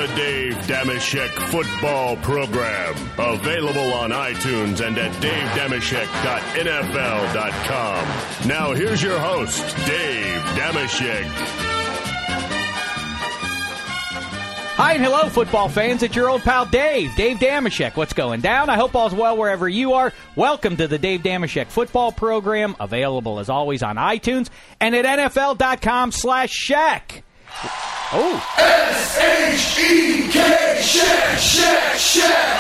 The Dave Dameshek Football Program. Available on iTunes and at davedameshek.nfl.com. Now here's your host, Dave Dameshek. Hi and hello, football fans. It's your old pal Dave Dameshek. What's going down? I hope all's well wherever you are. Welcome to the Dave Dameshek Football Program, available as always on iTunes and at NFL.com/Shek. Oh. S-H-E-K, Shek.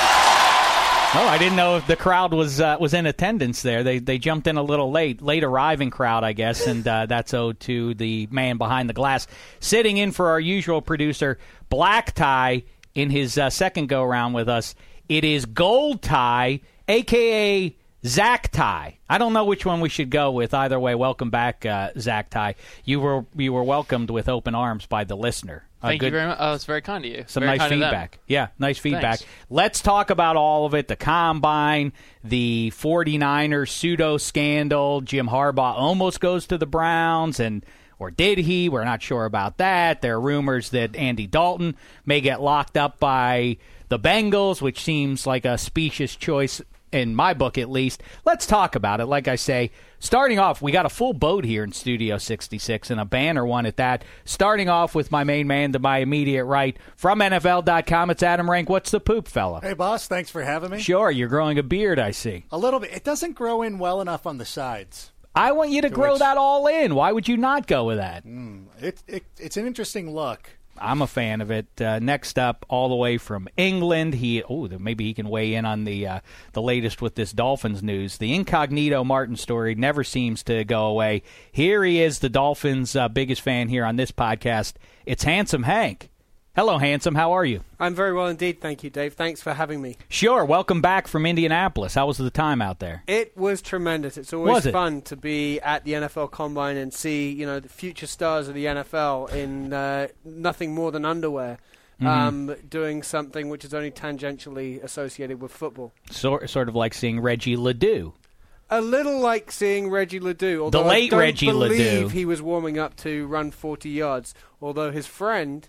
Oh, I didn't know if the crowd was in attendance there. They jumped in a little late arriving crowd, I guess, and that's owed to the man behind the glass sitting in for our usual producer, Black Tie, in his second go-around with us. It is Gold Tie, a.k.a. Zach Tie. I don't know which one we should go with. Either way, welcome back, Zach Tie. You were welcomed with open arms by the listener. Thank you very much. Oh, it's very kind of you. Some very nice feedback. Yeah, nice feedback. Thanks. Let's talk about all of it. The Combine, the 49ers pseudo-scandal. Jim Harbaugh almost goes to the Browns, or did he? We're not sure about that. There are rumors that Andy Dalton may get locked up by the Bengals, which seems like a specious choice in my book, at least. Let's talk about it. Like I say, starting off, we got a full boat here in Studio 66 and a banner one at that. Starting off with my main man to my immediate right from NFL.com, it's Adam Rank. What's the poop, fella? Hey, boss. Thanks for having me. Sure. You're growing a beard, I see. A little bit. It doesn't grow in well enough on the sides. I want you to grow that all in. Why would you not go with that? It's an interesting look. I'm a fan of it. Next up, all the way from England, maybe he can weigh in on the latest with this Dolphins news. The incognito Martin story never seems to go away. Here he is, the Dolphins' biggest fan here on this podcast. It's Handsome Hank. Hello, Handsome. How are you? I'm very well indeed, thank you, Dave. Thanks for having me. Sure. Welcome back from Indianapolis. How was the time out there? It was tremendous. It's always fun to be at the NFL Combine and see, the future stars of the NFL in nothing more than underwear, doing something which is only tangentially associated with football. Sort of like seeing Reggie Ledoux. A little like seeing Reggie Ledoux. The late Reggie Ledoux. I don't believe he was warming up to run 40 yards, although his friend,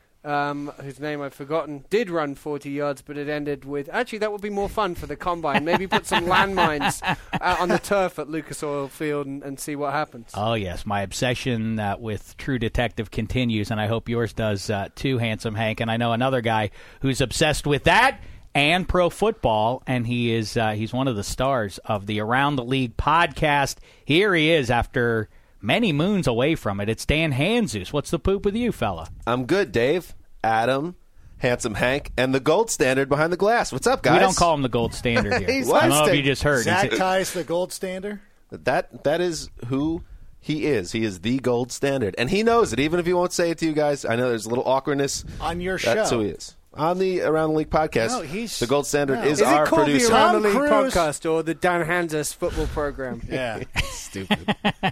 whose name I've forgotten, did run 40 yards, but it ended with... Actually, that would be more fun for the Combine. Maybe put some landmines out on the turf at Lucas Oil Field and see what happens. Oh, yes. My obsession with True Detective continues, and I hope yours does too, Handsome Hank. And I know another guy who's obsessed with that and pro football, and he's one of the stars of the Around the League podcast. Here he is after many moons away from it. It's Dan Hanzus. What's the poop with you, fella? I'm good, Dave. Adam, Handsome Hank, and the gold standard behind the glass. What's up, guys? We don't call him the gold standard here. I don't know if you just heard. Zach Tie's the gold standard? That is who he is. He is the gold standard. And he knows it, even if he won't say it to you guys. I know there's a little awkwardness. On your show. That's who he is. On the Around the League podcast, the gold standard is our producer. Is it called the Around the League podcast or the Dan Hanzus football program? Yeah. Stupid.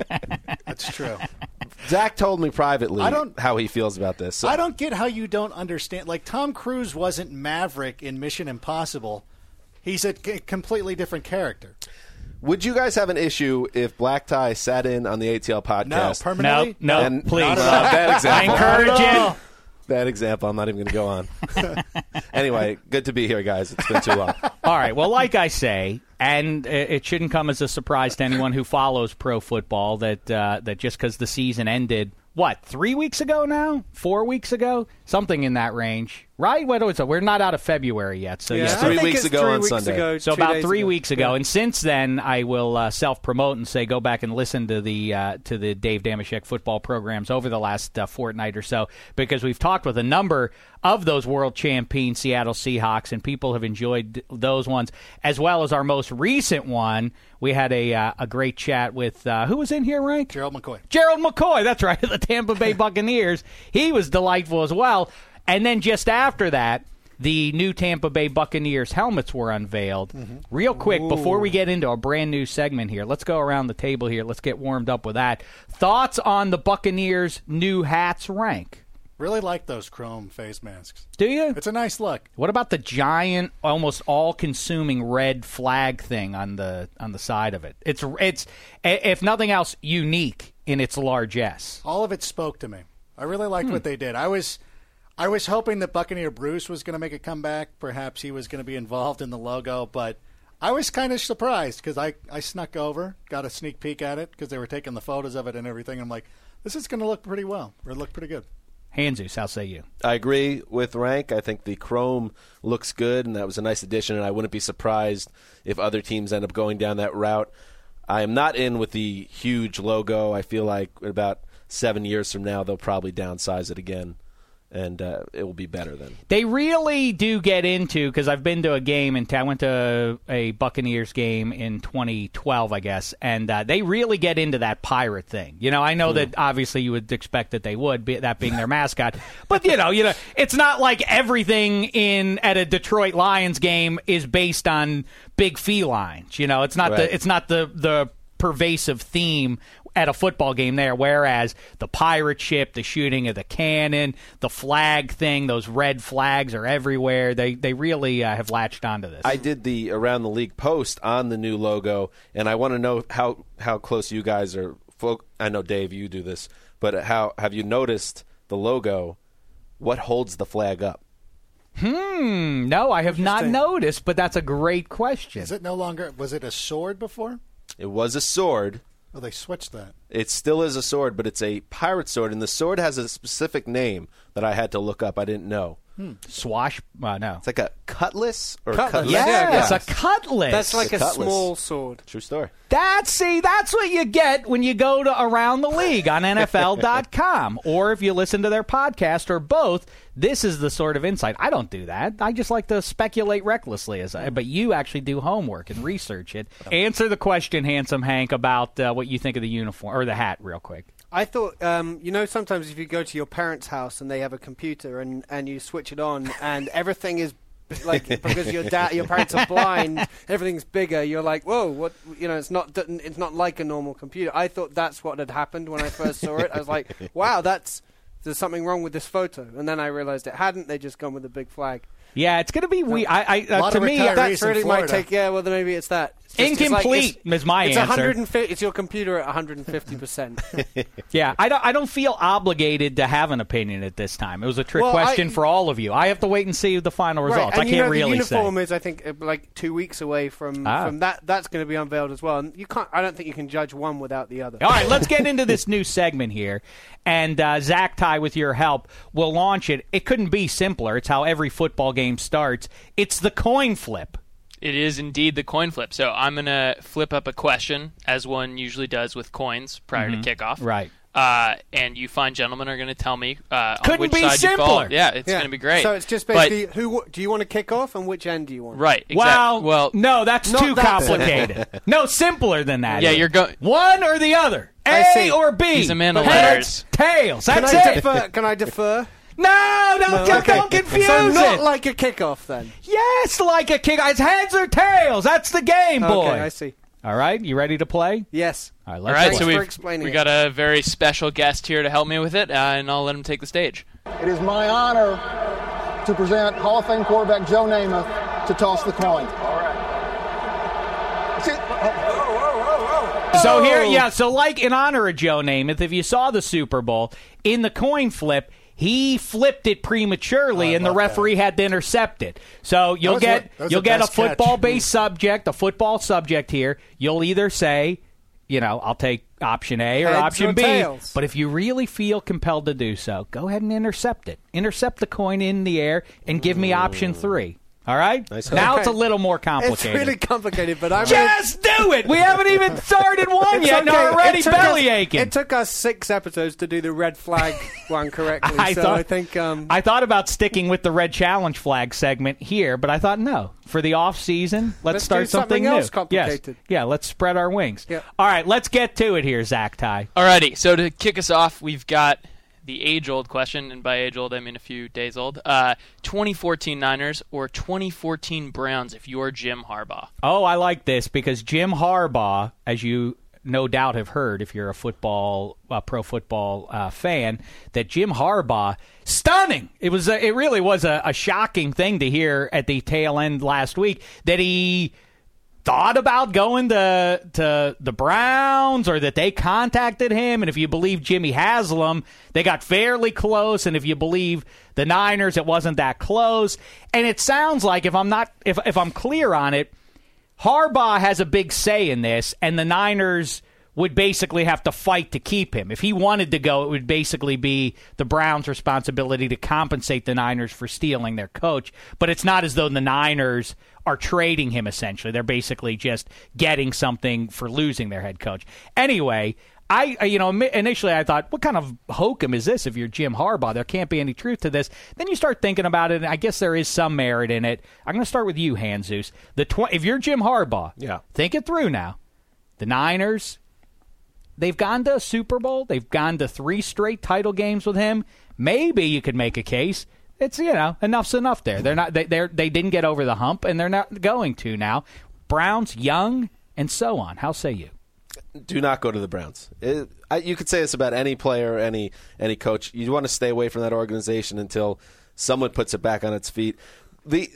That's true. Zach told me privately how he feels about this. So. I don't get how you don't understand. Like, Tom Cruise wasn't Maverick in Mission Impossible. He's a completely different character. Would you guys have an issue if Black Tie sat in on the ATL podcast? No, permanently? No, please. Bad example. I encourage it. Bad example. I'm not even going to go on. Anyway, good to be here, guys. It's been too long. All right. Well, like I say, and it shouldn't come as a surprise to anyone who follows pro football that just because the season ended, 3 weeks ago now? 4 weeks ago? Something in that range. Right? What was it? We're not out of February yet. So yeah, 3 weeks ago on Sunday. So about 3 weeks ago. Yeah. And since then, I will self-promote and say go back and listen to the Dave Dameshek football programs over the last fortnight or so, because we've talked with a number of those world champion Seattle Seahawks, and people have enjoyed those ones, as well as our most recent one. We had a great chat with, who was in here, Rank? Gerald McCoy. Gerald McCoy, that's right, the Tampa Bay Buccaneers. He was delightful as well. And then just after that, the new Tampa Bay Buccaneers helmets were unveiled. Mm-hmm. Real quick, before we get into a brand new segment here, let's go around the table here. Let's get warmed up with that. Thoughts on the Buccaneers' new hats, Rank? Really like those chrome face masks. Do you? It's a nice look. What about the giant, almost all-consuming red flag thing on the side of it? It's if nothing else, unique in its largesse. All of it spoke to me. I really liked what they did. I was hoping that Buccaneer Bruce was going to make a comeback. Perhaps he was going to be involved in the logo, but I was kind of surprised because I snuck over, got a sneak peek at it because they were taking the photos of it and everything. I'm like, this is going to look pretty well, or look pretty good. Hanzus, how say you? I agree with Rank. I think the chrome looks good, and that was a nice addition, and I wouldn't be surprised if other teams end up going down that route. I am not in with the huge logo. I feel like about 7 years from now, they'll probably downsize it again, and it will be better then. They really do get into, because I've been to a game I went to a Buccaneers game in 2012, I guess, and they really get into that pirate thing. I know that obviously you would expect that they would, that being their mascot, but it's not like everything at a Detroit Lions game is based on big felines. It's not Right. it's not the pervasive theme at a football game there, whereas the pirate ship, the shooting of the cannon, the flag thing, those red flags are everywhere. They really have latched onto this. I did the Around the League post on the new logo, and I want to know how close you guys are. I know, Dave, you do this, but how have you noticed the logo? What holds the flag up? No, I have not noticed, but that's a great question. Is it no longer? Was it a sword before? It was a sword. Oh, they switched that. It still is a sword, but it's a pirate sword, and the sword has a specific name that I had to look up. I didn't know. Swash? No. It's like a cutlass or Cutlass. Yeah, it's Yeah. a cutlass. That's like a cutlass. small sword. True story. That's what you get when you go to Around the League on NFL.com. Or if you listen to their podcast or both, this is the sort of insight. I don't do that. I just like to speculate recklessly. But you actually do homework and research it. Answer the question, Handsome Hank, about what you think of the uniform or the hat real quick. I thought, sometimes if you go to your parents' house and they have a computer and you switch it on and everything is like because your parents are blind, everything's bigger. You're like, whoa, what? It's not like a normal computer. I thought that's what had happened when I first saw it. I was like, wow, there's something wrong with this photo, and then I realized it hadn't. They just gone with the big flag. Yeah, it's going to be weird. To me, that's really my take. Yeah, well, then maybe it's that. Incomplete is my answer. 150. It's your computer at 150%. Yeah, I don't feel obligated to have an opinion at this time. It was a trick question for all of you. I have to wait and see the final results. Right, I can't really the uniform say. is, I think, like 2 weeks away from that. That's going to be unveiled as well. And I don't think you can judge one without the other. All right, let's get into this new segment here. And Zach Ty, with your help, will launch it. It couldn't be simpler. It's how every football game starts. It's the coin flip. It is indeed the coin flip. So I'm going to flip up a question, as one usually does with coins prior to kickoff. Right. And you fine gentlemen are going to tell me on Couldn't which be side simpler. you fall. Yeah, it's going to be great. So it's just basically who do you want to kick off and which end do you want? Right. Exactly. Well, no, that's not too that complicated. No, simpler than that. Yeah, you're going one or the other. I A see. or B. He's a man of Heads, letters. tails. That's it. Can I defer? No, don't confuse So not it. like a kickoff then. Yes, like a kick. It's heads or tails. That's the game, boy. Okay, I see. All right, you ready to play? Yes. All right, All let's right, play. so for we explaining it. got a very special guest here to help me with it, and I'll let him take the stage. It is my honor to present Hall of Fame quarterback Joe Namath to toss the coin. So like in honor of Joe Namath, if you saw the Super Bowl, in the coin flip, he flipped it prematurely, and the referee had to intercept it. So you'll get a football-based subject, a football subject here. You'll either say, I'll take option A or Heads option or B. tails. But if you really feel compelled to do so, go ahead and intercept it. Intercept the coin in the air and give me option 3. All right? Nice. Now Okay. it's a little more complicated. It's really complicated, but I'm Just do it. We haven't even started one It's yet, and okay. already It took belly us- aching. It took us 6 episodes to do the red flag one correctly. I think I thought about sticking with the red challenge flag segment here, but I thought no. For the off season, let's start do something new. else complicated. Yes. Yeah, let's spread our wings. Yeah. All right, let's get to it here, Zach Ty. Alrighty, so to kick us off, we've got the age-old question, and by age-old I mean a few days old. 2014 Niners or 2014 Browns if you're Jim Harbaugh? Oh, I like this because Jim Harbaugh, as you no doubt have heard if you're a pro football fan, that Jim Harbaugh, stunning. It really was a shocking thing to hear at the tail end last week that he thought about going to the Browns, or that they contacted him. And if you believe Jimmy Haslam, they got fairly close. And if you believe the Niners, it wasn't that close. And it sounds like, if I'm clear on it, Harbaugh has a big say in this, and the Niners would basically have to fight to keep him. If he wanted to go, it would basically be the Browns' responsibility to compensate the Niners for stealing their coach. But it's not as though the Niners are trading him, essentially. They're basically just getting something for losing their head coach. Anyway, initially I thought, what kind of hokum is this if you're Jim Harbaugh? There can't be any truth to this. Then you start thinking about it, and I guess there is some merit in it. I'm going to start with you, Hanzus. If you're Jim Harbaugh, think it through now. The Niners, they've gone to a Super Bowl. They've gone to 3 straight title games with him. Maybe you could make a case. It's, enough's enough there. They're not. They didn't get over the hump, and they're not going to now. Browns, young, and so on. How say you? Do not go to the Browns. You could say this about any player, any coach. You want to stay away from that organization until someone puts it back on its feet. The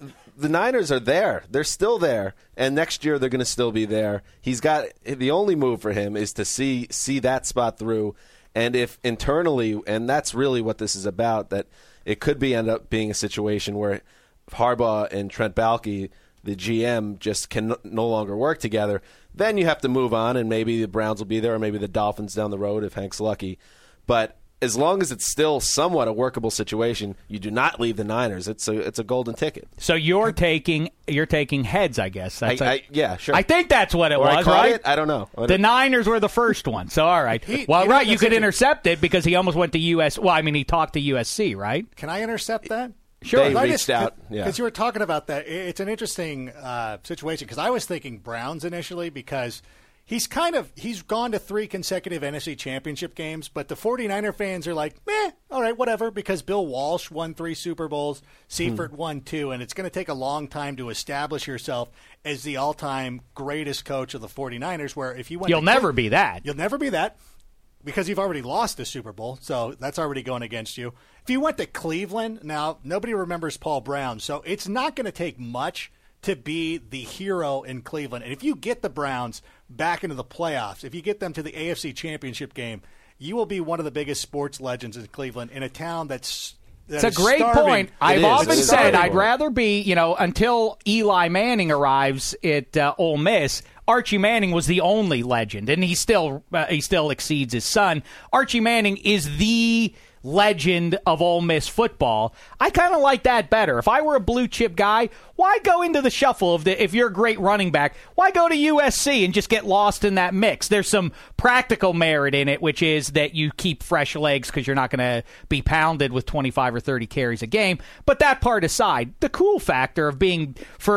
Niners are there. They're still there, and next year they're going to still be there. He's got the only move for him is to see that spot through, and if internally, and that's really what this is about, that it could end up being a situation where Harbaugh and Trent Baalke, the GM, just can no longer work together. Then you have to move on, and maybe the Browns will be there, or maybe the Dolphins down the road if Hank's lucky. But as long as it's still somewhat a workable situation, you do not leave the Niners. It's a golden ticket. So you're taking heads, I guess. Yeah, sure. I think that's what it was, right? I don't know. The Niners were the first one. So all right. You could intercept it because he almost went to US. Well, I mean, he talked to USC, right? Can I intercept that? Sure. They reached out. Because you were talking about that. It's an interesting situation, because I was thinking Browns initially, because he's gone to 3 consecutive NFC Championship games, but the 49er fans are like, all right, whatever, because Bill Walsh won 3 Super Bowls, Seifert won 2, and it's going to take a long time to establish yourself as the all-time greatest coach of the 49ers, where if you went You'll never be that. You'll never be that, because you've already lost the Super Bowl, so that's already going against you. If you went to Cleveland, now nobody remembers Paul Brown, so it's not going to take much to be the hero in Cleveland. And if you get the Browns back into the playoffs, if you get them to the AFC Championship game, you will be one of the biggest sports legends in Cleveland, in a town that's it's a great point. I've often said I'd rather be, until Eli Manning arrives at Ole Miss, Archie Manning was the only legend, and he still exceeds his son. Archie Manning is the legend of Ole Miss football. I kind of like that better. If I were a blue chip guy, why go into the shuffle if you're a great running back? Why go to USC and just get lost in that mix? There's some practical merit in it, which is that you keep fresh legs because you're not going to be pounded with 25 or 30 carries a game. But that part aside, the cool factor of being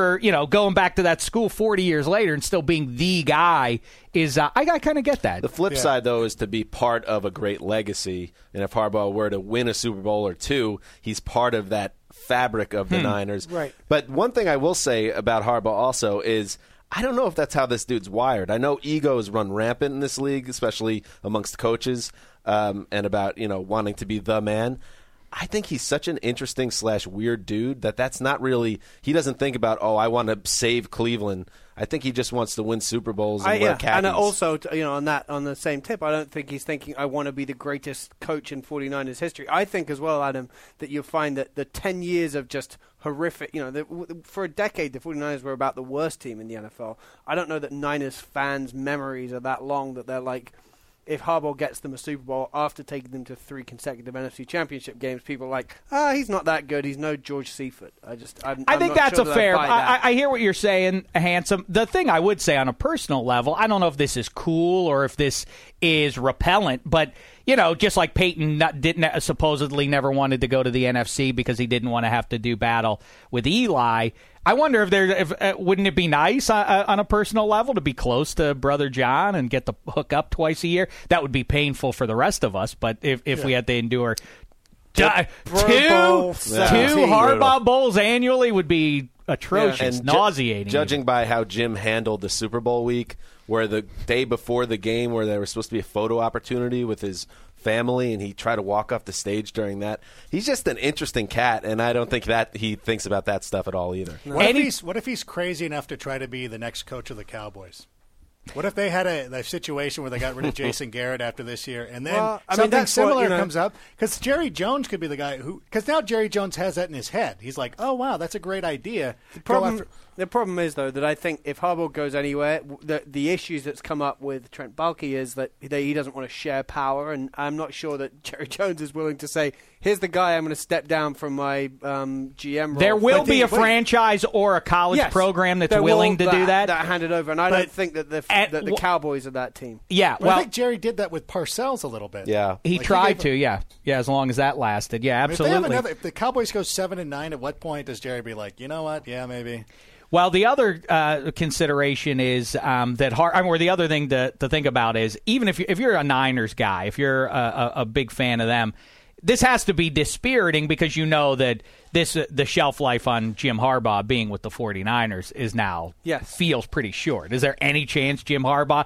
going back to that school 40 years later and still being the guy is I kind of get that. The flip side, though, is to be part of a great legacy. And if Harbaugh were to win a Super Bowl or 2, he's part of that fabric of the Niners. Right. But one thing I will say about Harbaugh also is I don't know if that's how this dude's wired. I know egos run rampant in this league, especially amongst coaches, and about wanting to be the man. I think he's such an interesting / weird dude that's not really – he doesn't think about, I want to save Cleveland. I think he just wants to win Super Bowls and wear khakis. And also, on the same tip, I don't think he's thinking, I want to be the greatest coach in 49ers history. I think as well, Adam, that you'll find that the 10 years of just horrific, for a decade, the 49ers were about the worst team in the NFL. I don't know that Niners fans' memories are that long that they're like, if Harbaugh gets them a Super Bowl after taking them to 3 consecutive NFC Championship games, people are like, he's not that good. He's no George Seifert. I think that's sure a fair. I hear what you're saying, Handsome. The thing I would say on a personal level, I don't know if this is cool or if this is repellent, but just like Peyton didn't supposedly never wanted to go to the NFC because he didn't want to have to do battle with Eli. I wonder if wouldn't it be nice on a personal level to be close to Brother John and get to hook up twice a year? That would be painful for the rest of us, but if we had to endure two Harbaugh Bowls annually would be atrocious, nauseating. Judging by how Jim handled the Super Bowl week, where the day before the game where there was supposed to be a photo opportunity with his family and he tried to walk off the stage during that. He's just an interesting cat, and I don't think that he thinks about that stuff at all either. No. What if he's crazy enough to try to be the next coach of the Cowboys? What if they had a situation where they got rid of Jason Garrett after this year, and then something similar comes up? Because Jerry Jones could be the guy who – because now Jerry Jones has that in his head. He's like, oh, wow, that's a great idea. The problem is, though, that I think if Harbaugh goes anywhere, the issues that's come up with Trent Baalke is that he doesn't want to share power, and I'm not sure that Jerry Jones is willing to say, here's the guy I'm going to step down from my GM role. There will be a franchise or a college program that's willing to do that. That handed over, and I don't think that the Cowboys are that team. Yeah, well, I think Jerry did that with Parcells a little bit. Yeah, he tried to. Yeah, as long as that lasted. Yeah, absolutely. If the Cowboys go 7-9, at what point does Jerry be like, you know what? Yeah, maybe. Well, the other consideration is or the other thing to think about is even if you're a Niners guy, if you're a big fan of them, this has to be dispiriting because you know that the shelf life on Jim Harbaugh being with the 49ers is now feels pretty short. Is there any chance Jim Harbaugh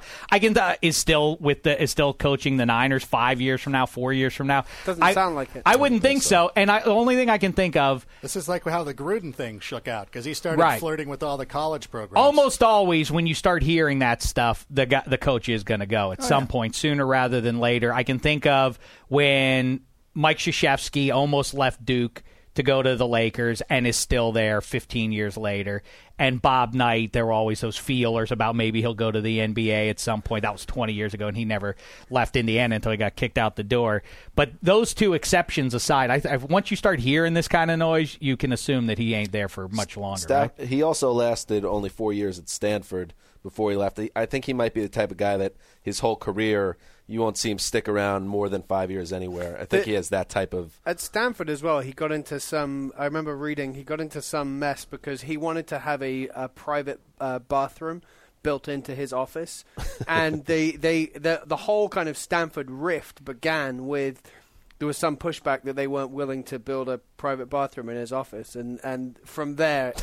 is still coaching the Niners 5 years from now, 4 years from now? Doesn't sound like it. I wouldn't think so. And the only thing I can think of, this is like how the Gruden thing shook out because he started flirting with all the college programs. Almost always when you start hearing that stuff, the coach is going to go at some point, sooner rather than later. I can think of when Mike Krzyzewski almost left Duke to go to the Lakers and is still there 15 years later. And Bob Knight, there were always those feelers about maybe he'll go to the NBA at some point. That was 20 years ago, and he never left Indiana until he got kicked out the door. But those two exceptions aside, once you start hearing this kind of noise, you can assume that he ain't there for much longer. Right? He also lasted only 4 years at Stanford before he left. I think he might be the type of guy that his whole career – you won't see him stick around more than 5 years anywhere. I think he has that type of... At Stanford as well, he got into some... I remember reading, he got into some mess because he wanted to have a private bathroom built into his office. And the whole kind of Stanford rift began with... There was some pushback that they weren't willing to build a private bathroom in his office, and from there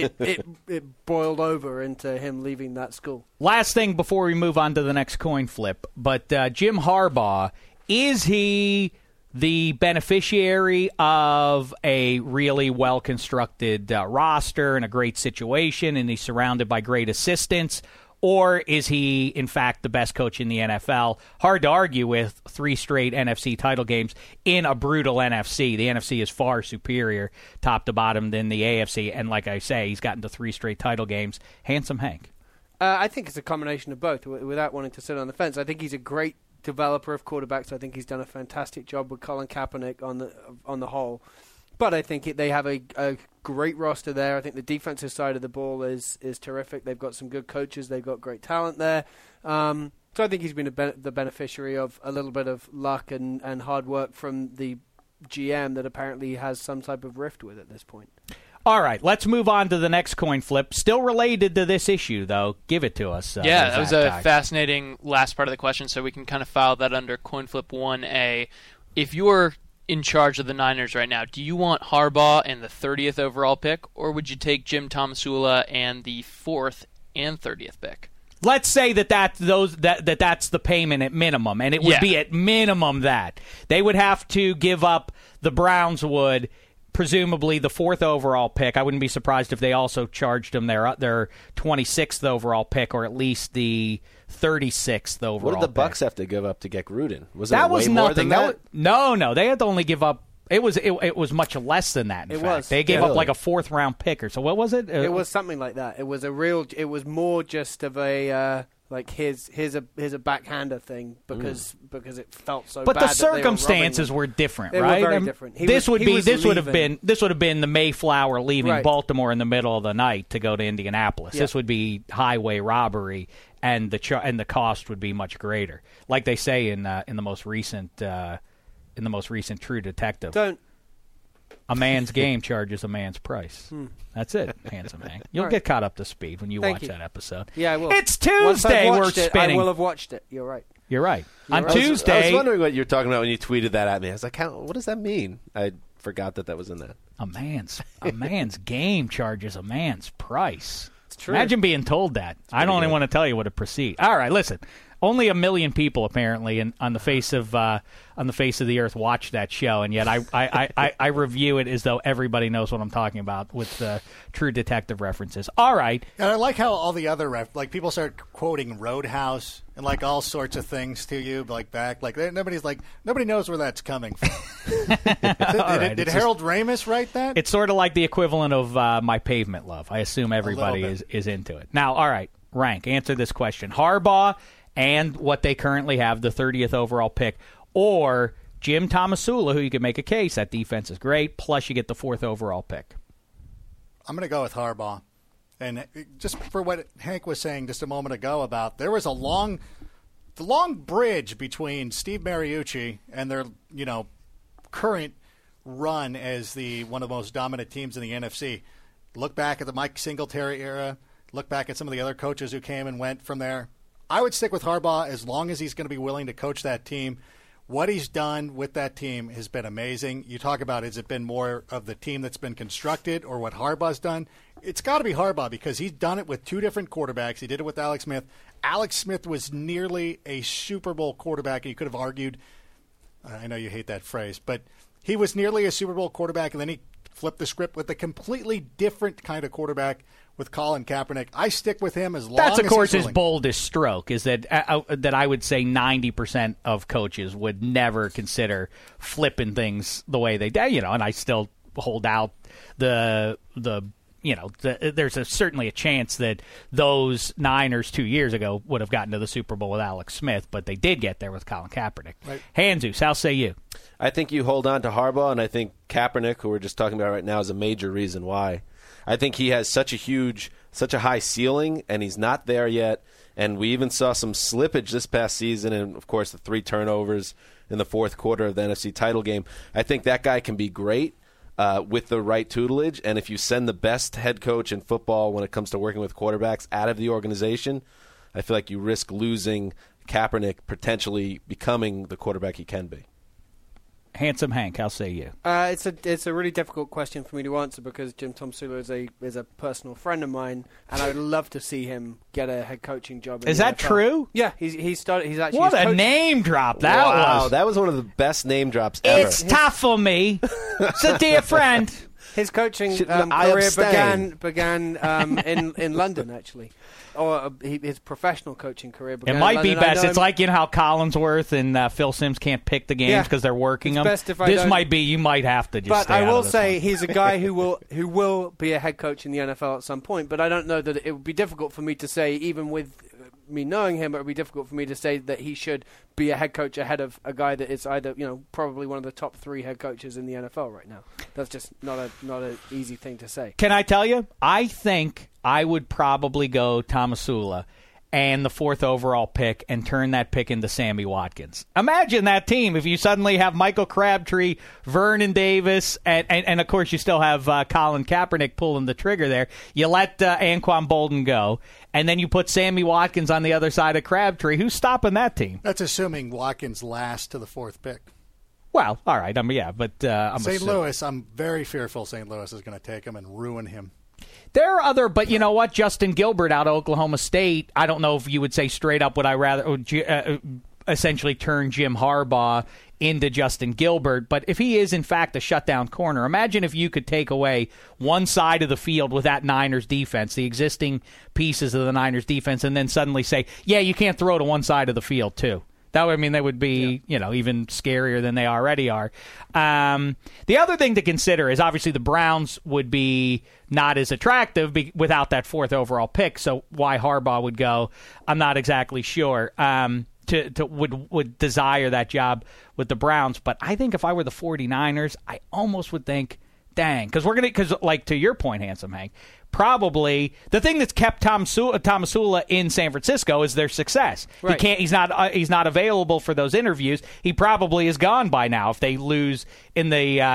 it boiled over into him leaving that school. Last thing before we move on to the next coin flip, but Jim Harbaugh, is he the beneficiary of a really well-constructed roster and a great situation, and he's surrounded by great assistants? Or is he, in fact, the best coach in the NFL? Hard to argue with 3 straight NFC title games in a brutal NFC. The NFC is far superior, top to bottom, than the AFC. And like I say, he's gotten to 3 straight title games. Handsome Hank. I think it's a combination of both, without wanting to sit on the fence. I think he's a great developer of quarterbacks. I think he's done a fantastic job with Colin Kaepernick on the whole. But I think they have a great roster there. I think the defensive side of the ball is terrific. They've got some good coaches. They've got great talent there. So I think he's been the beneficiary of a little bit of luck and hard work from the GM that apparently has some type of rift with at this point. All right, let's move on to the next coin flip. Still related to this issue, though. Give it to us. That was a fascinating last part of the question, so we can kind of file that under coin flip 1A. If you're in charge of the Niners right now, do you want Harbaugh and the 30th overall pick, or would you take Jim Tomsula and the 4th and 30th pick? Let's say that's the payment at minimum, and it would be at minimum that. They would have to give up, the Browns would, presumably the 4th overall pick. I wouldn't be surprised if they also charged them their 26th overall pick, or at least the 36th overall. What did the Bucs have to give up to get Gruden? Was that was way nothing. More than that? No. They had to only give up. It was much less than that. In fact, they gave up like a 4th round pick, so what was it? It was something like that. It was more just of a like here's a backhander thing because it felt so. But bad the circumstances were different, they right? Were very different. This would have been the Mayflower leaving Baltimore in the middle of the night to go to Indianapolis. Yeah. This would be highway robbery, and the cost would be much greater. Like they say in the most recent True Detective. A man's game charges a man's price. That's it, Handsome Hank. You'll get caught up to speed when you watch that episode. Yeah, I will. It's Tuesday. We're spinning. I will have watched it. You're right. You're right. On Tuesday. I was wondering what you were talking about when you tweeted that at me. I was like, what does that mean? I forgot that was in that. A man's game charges a man's price. true. Imagine being told that. I don't even want to tell you what a proceed. All right, listen. Only 1 million people apparently on the face of the earth watch that show, and yet I review it as though everybody knows what I'm talking about with True Detective references. All right, and I like how all the other people start quoting Roadhouse and like all sorts of things to you nobody knows where that's coming from. Did Harold Ramis write that? It's sort of like the equivalent of My Pavement Love. I assume everybody is into it. Now, all right, Rank, answer this question: Harbaugh and what they currently have, the 30th overall pick, or Jim Tomsula, who you could make a case that defense is great, plus you get the 4th overall pick. I'm going to go with Harbaugh. And just for what Hank was saying just a moment ago about there was the long bridge between Steve Mariucci and their current run as one of the most dominant teams in the NFC. Look back at the Mike Singletary era. Look back at some of the other coaches who came and went from there. I would stick with Harbaugh as long as he's going to be willing to coach that team. What he's done with that team has been amazing. You talk about, has it been more of the team that's been constructed or what Harbaugh's done? It's got to be Harbaugh because he's done it with 2 different quarterbacks. He did it with Alex Smith. Alex Smith was nearly a Super Bowl quarterback. You could have argued, I know you hate that phrase, but he was nearly a Super Bowl quarterback, and then he flipped the script with a completely different kind of quarterback with Colin Kaepernick. I stick with him as long as That's, of course, he's his boldest stroke, is that I would say 90% of coaches would never consider flipping things the way they did, and I still hold out there's certainly a chance that those Niners 2 years ago would have gotten to the Super Bowl with Alex Smith, but they did get there with Colin Kaepernick. Right. Hanzus, how say you? I think you hold on to Harbaugh, and I think Kaepernick, who we're just talking about right now, is a major reason why. I think he has such a high ceiling, and he's not there yet. And we even saw some slippage this past season, and of course the 3 turnovers in the 4th quarter of the NFC title game. I think that guy can be great with the right tutelage, and if you send the best head coach in football when it comes to working with quarterbacks out of the organization, I feel like you risk losing Kaepernick potentially becoming the quarterback he can be. Handsome Hank, how say you? It's a really difficult question for me to answer because Jim Tomsula is a personal friend of mine, and I would love to see him get a head coaching job. Is that NFL. True? Yeah, he's actually. What a name drop that was! Wow, that was one of the best name drops ever. It's tough for me. It's a dear friend. His coaching career began in London, actually. Or his professional coaching career began It might be in London. best. It's like how Collinsworth and Phil Simms can't pick the games because they're working them. This might be. You might have to just. But stay I out will of this say one. he's a guy who will be a head coach in the NFL at some point. But I don't know that it would be difficult for me to say, even with me knowing him, it would be difficult for me to say that he should be a head coach ahead of a guy that is either, probably one of the top 3 head coaches in the NFL right now. That's just not an easy thing to say. Can I tell you? I think I would probably go Tomsula and the 4th overall pick and turn that pick into Sammy Watkins. Imagine that team if you suddenly have Michael Crabtree, Vernon Davis, and of course you still have Colin Kaepernick pulling the trigger there. You let Anquan Bolden go, and then you put Sammy Watkins on the other side of Crabtree. Who's stopping that team? That's assuming Watkins lasts to the 4th pick. Well, all right. I'm St. Louis, I'm very fearful St. Louis is going to take him and ruin him. There are other, but you know what? Justin Gilbert out of Oklahoma State, I don't know if you would say straight up would I rather essentially turn Jim Harbaugh into Justin Gilbert, but if he is in fact a shutdown corner, imagine if you could take away one side of the field with that Niners defense, the existing pieces of the Niners defense, and then suddenly say, yeah, you can't throw to one side of the field too. That would mean they would be, even scarier than they already are. The other thing to consider is obviously the Browns would be not as attractive without that 4th overall pick. So why Harbaugh would go, I'm not exactly sure. Would desire that job with the Browns, but I think if I were the 49ers, I almost would think, dang, because to your point, Handsome Hank, probably the thing that's kept Tomsula in San Francisco is their success. Right. He's not available for those interviews. He probably is gone by now if they lose in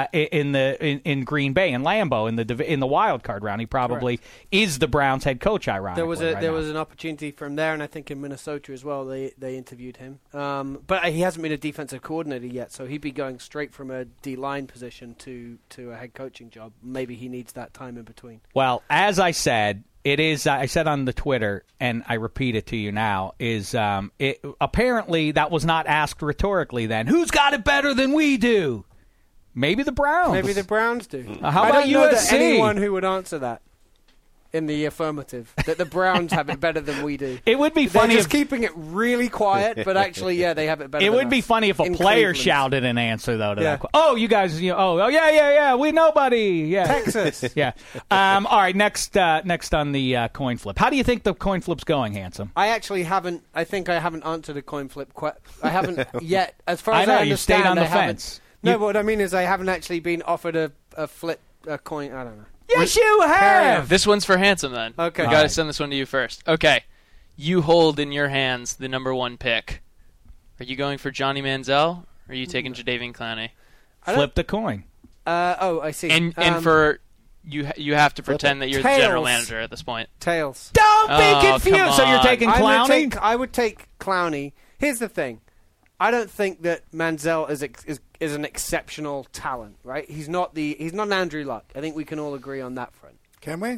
in Green Bay and Lambeau in the wild card round. He probably is the Browns head coach. Ironically, there was an opportunity from there, and I think in Minnesota as well. They interviewed him, but he hasn't been a defensive coordinator yet, so he'd be going straight from a D-line position to a head coaching job. Maybe he needs that time in between. Well, as I said, It is, I said on the Twitter, and I repeat it to you now, is apparently that was not asked rhetorically then. Who's got it better than we do? Maybe the Browns. Maybe the Browns do. How about I don't know that USC? anyone who would answer that in the affirmative, that the Browns have it better than we do. It would be funny They're just if keeping it really quiet, but actually, yeah, they have it better it than would be us. funny if a In player Cleveland. shouted an answer though to Yeah. that. Oh, you guys, yeah, we nobody, yeah, Texas. yeah. All right, next on the coin flip. How do you think the coin flip's going, Handsome? I actually haven't. I think I haven't answered a coin flip. I haven't yet. As far as I know, I you understand, stayed on the I haven't- fence. No, but what I mean is I haven't actually been offered a coin. I don't know. Yes, you have. This one's for Handsome then. Okay. We got to send this one to you first. Okay. You hold in your hands the number 1 pick. Are you going for Johnny Manziel or are you taking Jadeveon Clowney? Flip the coin. I see. And for you have to pretend that you're the general Tails. manager at this point. Tails. Don't be Oh, confused. come So you're on. taking Clowney? I would take Clowney. Here's the thing. I don't think that Manziel is an exceptional talent, right? He's not an Andrew Luck. I think we can all agree on that front. Can we?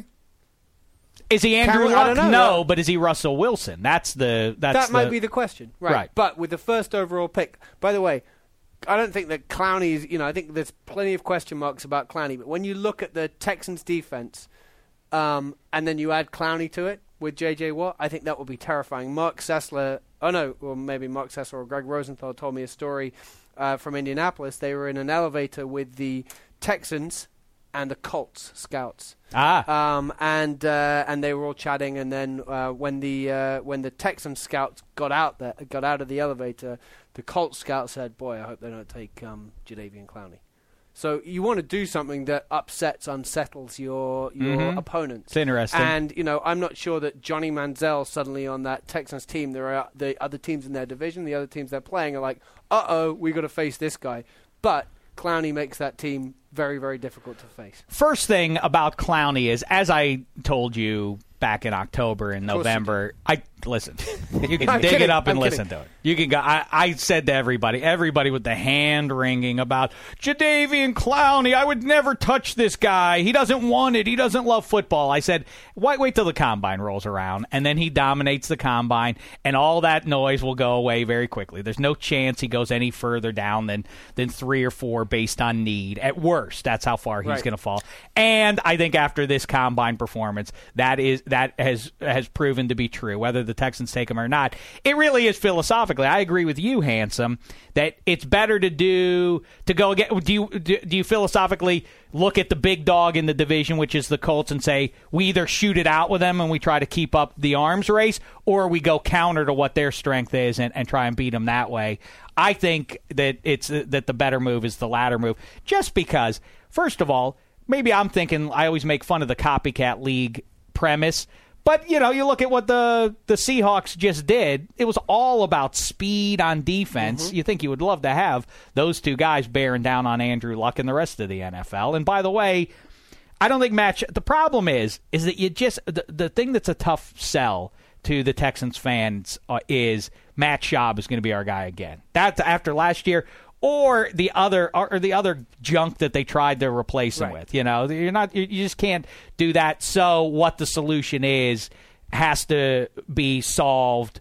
Is he Andrew I Luck? don't know. No, but is he Russell Wilson? That might be the question, Right. But with the first overall pick, by the way, I don't think that Clowney is. I think there's plenty of question marks about Clowney. But when you look at the Texans' defense, and then you add Clowney to it with J.J. Watt, I think that would be terrifying. Mark Sessler. Oh no, or maybe Mark Sessler or Greg Rosenthal told me a story from Indianapolis. They were in an elevator with the Texans and the Colts scouts. And they were all chatting, and then when the Texan scouts got out of the elevator, the Colts scout said, "Boy, I hope they don't take Jadeveon Clowney." So you want to do something that unsettles your opponents. It's interesting. And I'm not sure that Johnny Manziel suddenly on that Texans team. There are the other teams in their division, the other teams they're playing are like, we got to face this guy. But Clowney makes that team very, very difficult to face. First thing about Clowney is, as I told you back in October and November, listen. You can dig it up and listen to it. You can go. I said to everybody with the hand wringing about Jadeveon Clowney. I would never touch this guy. He doesn't want it. He doesn't love football. I said, wait till the combine rolls around, and then he dominates the combine, and all that noise will go away very quickly. There's no chance he goes any further down than 3 or 4 based on need. At worst, that's how far he's going to fall. And I think after this combine performance, that has proven to be true. Whether the Texans take him or not, it really is philosophically. I agree with you, Handsome, that it's better to go again. Do you philosophically look at the big dog in the division, which is the Colts, and say we either shoot it out with them and we try to keep up the arms race, or we go counter to what their strength is and try and beat them that way? I think that that the better move is the latter move, just because, first of all, maybe I'm thinking I always make fun of the copycat league premise. But, you look at what the Seahawks just did. It was all about speed on defense. You think you would love to have those two guys bearing down on Andrew Luck and the rest of the NFL. And by the way, I don't think the problem is that you just the thing that's a tough sell to the Texans fans is Matt Schaub is going to be our guy again. That's after last year. Or the other junk that they tried to replace him with. You just can't do that. So what the solution is has to be solved,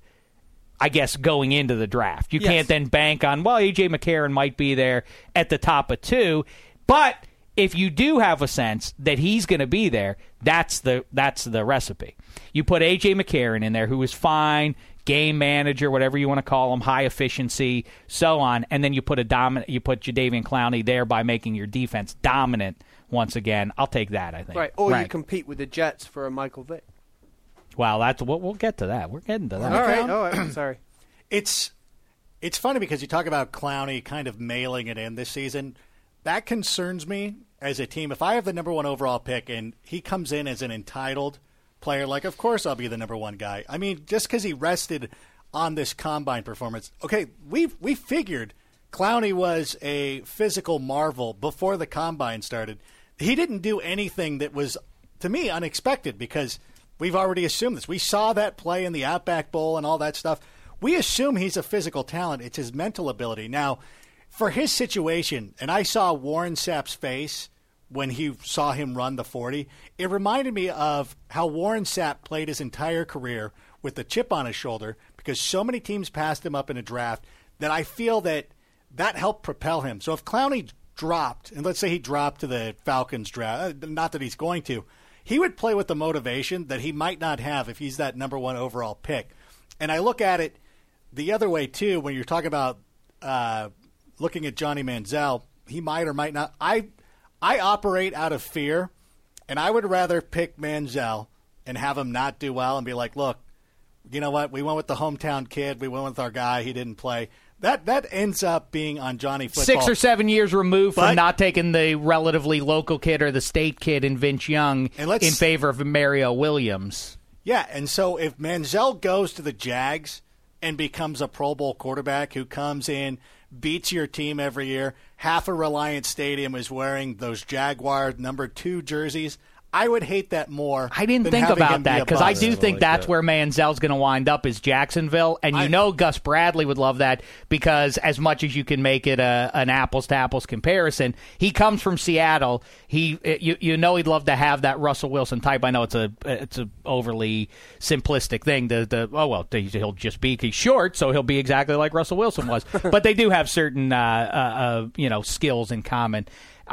I guess, going into the draft. You can't then bank on, A.J. McCarron might be there at the top of 2, but if you do have a sense that he's going to be there, that's the recipe. You put A.J. McCarron in there, who is fine, game manager, whatever you want to call him, high efficiency, so on, and then you put Jadeveon Clowney there by making your defense dominant once again. I'll take that, I think. Right, or you compete with the Jets for a Michael Vick. Well, that's what we'll get to that. We're getting to that. All right. Sorry. It's funny because you talk about Clowney kind of mailing it in this season. That concerns me as a team. If I have the number 1 overall pick and he comes in as an entitled player, like, of course I'll be the number 1 guy. I mean, just because he rested on this combine performance. Okay, we figured Clowney was a physical marvel before the combine started. He didn't do anything that was, to me, unexpected because we've already assumed this. We saw that play in the Outback Bowl and all that stuff. We assume he's a physical talent. It's his mental ability. Now, for his situation, and I saw Warren Sapp's face when he saw him run the 40. It reminded me of how Warren Sapp played his entire career with the chip on his shoulder because so many teams passed him up in a draft that I feel that helped propel him. So if Clowney dropped, and let's say he dropped to the Falcons draft, not that he's going to, he would play with the motivation that he might not have if he's that number 1 overall pick. And I look at it the other way, too, when you're talking about looking at Johnny Manziel. He might or might not. I operate out of fear, and I would rather pick Manziel and have him not do well and be like, look, you know what? We went with the hometown kid. We went with our guy. He didn't play. That ends up being on Johnny football. 6 or 7 years removed from not taking the relatively local kid or the state kid in Vince Young in favor of Mario Williams. Yeah, and so if Manziel goes to the Jags and becomes a Pro Bowl quarterback who comes in, beats your team every year, half of Reliant Stadium is wearing those Jaguar number 2 jerseys, I would hate that more. I didn't think about that because I do think that's where Manziel's going to wind up is Jacksonville. And you know Gus Bradley would love that because as much as you can make it an apples-to-apples comparison, he comes from Seattle. You know he'd love to have that Russell Wilson type. I know it's a overly simplistic thing. He'll just be he's short, so he'll be exactly like Russell Wilson was. But they do have certain skills in common.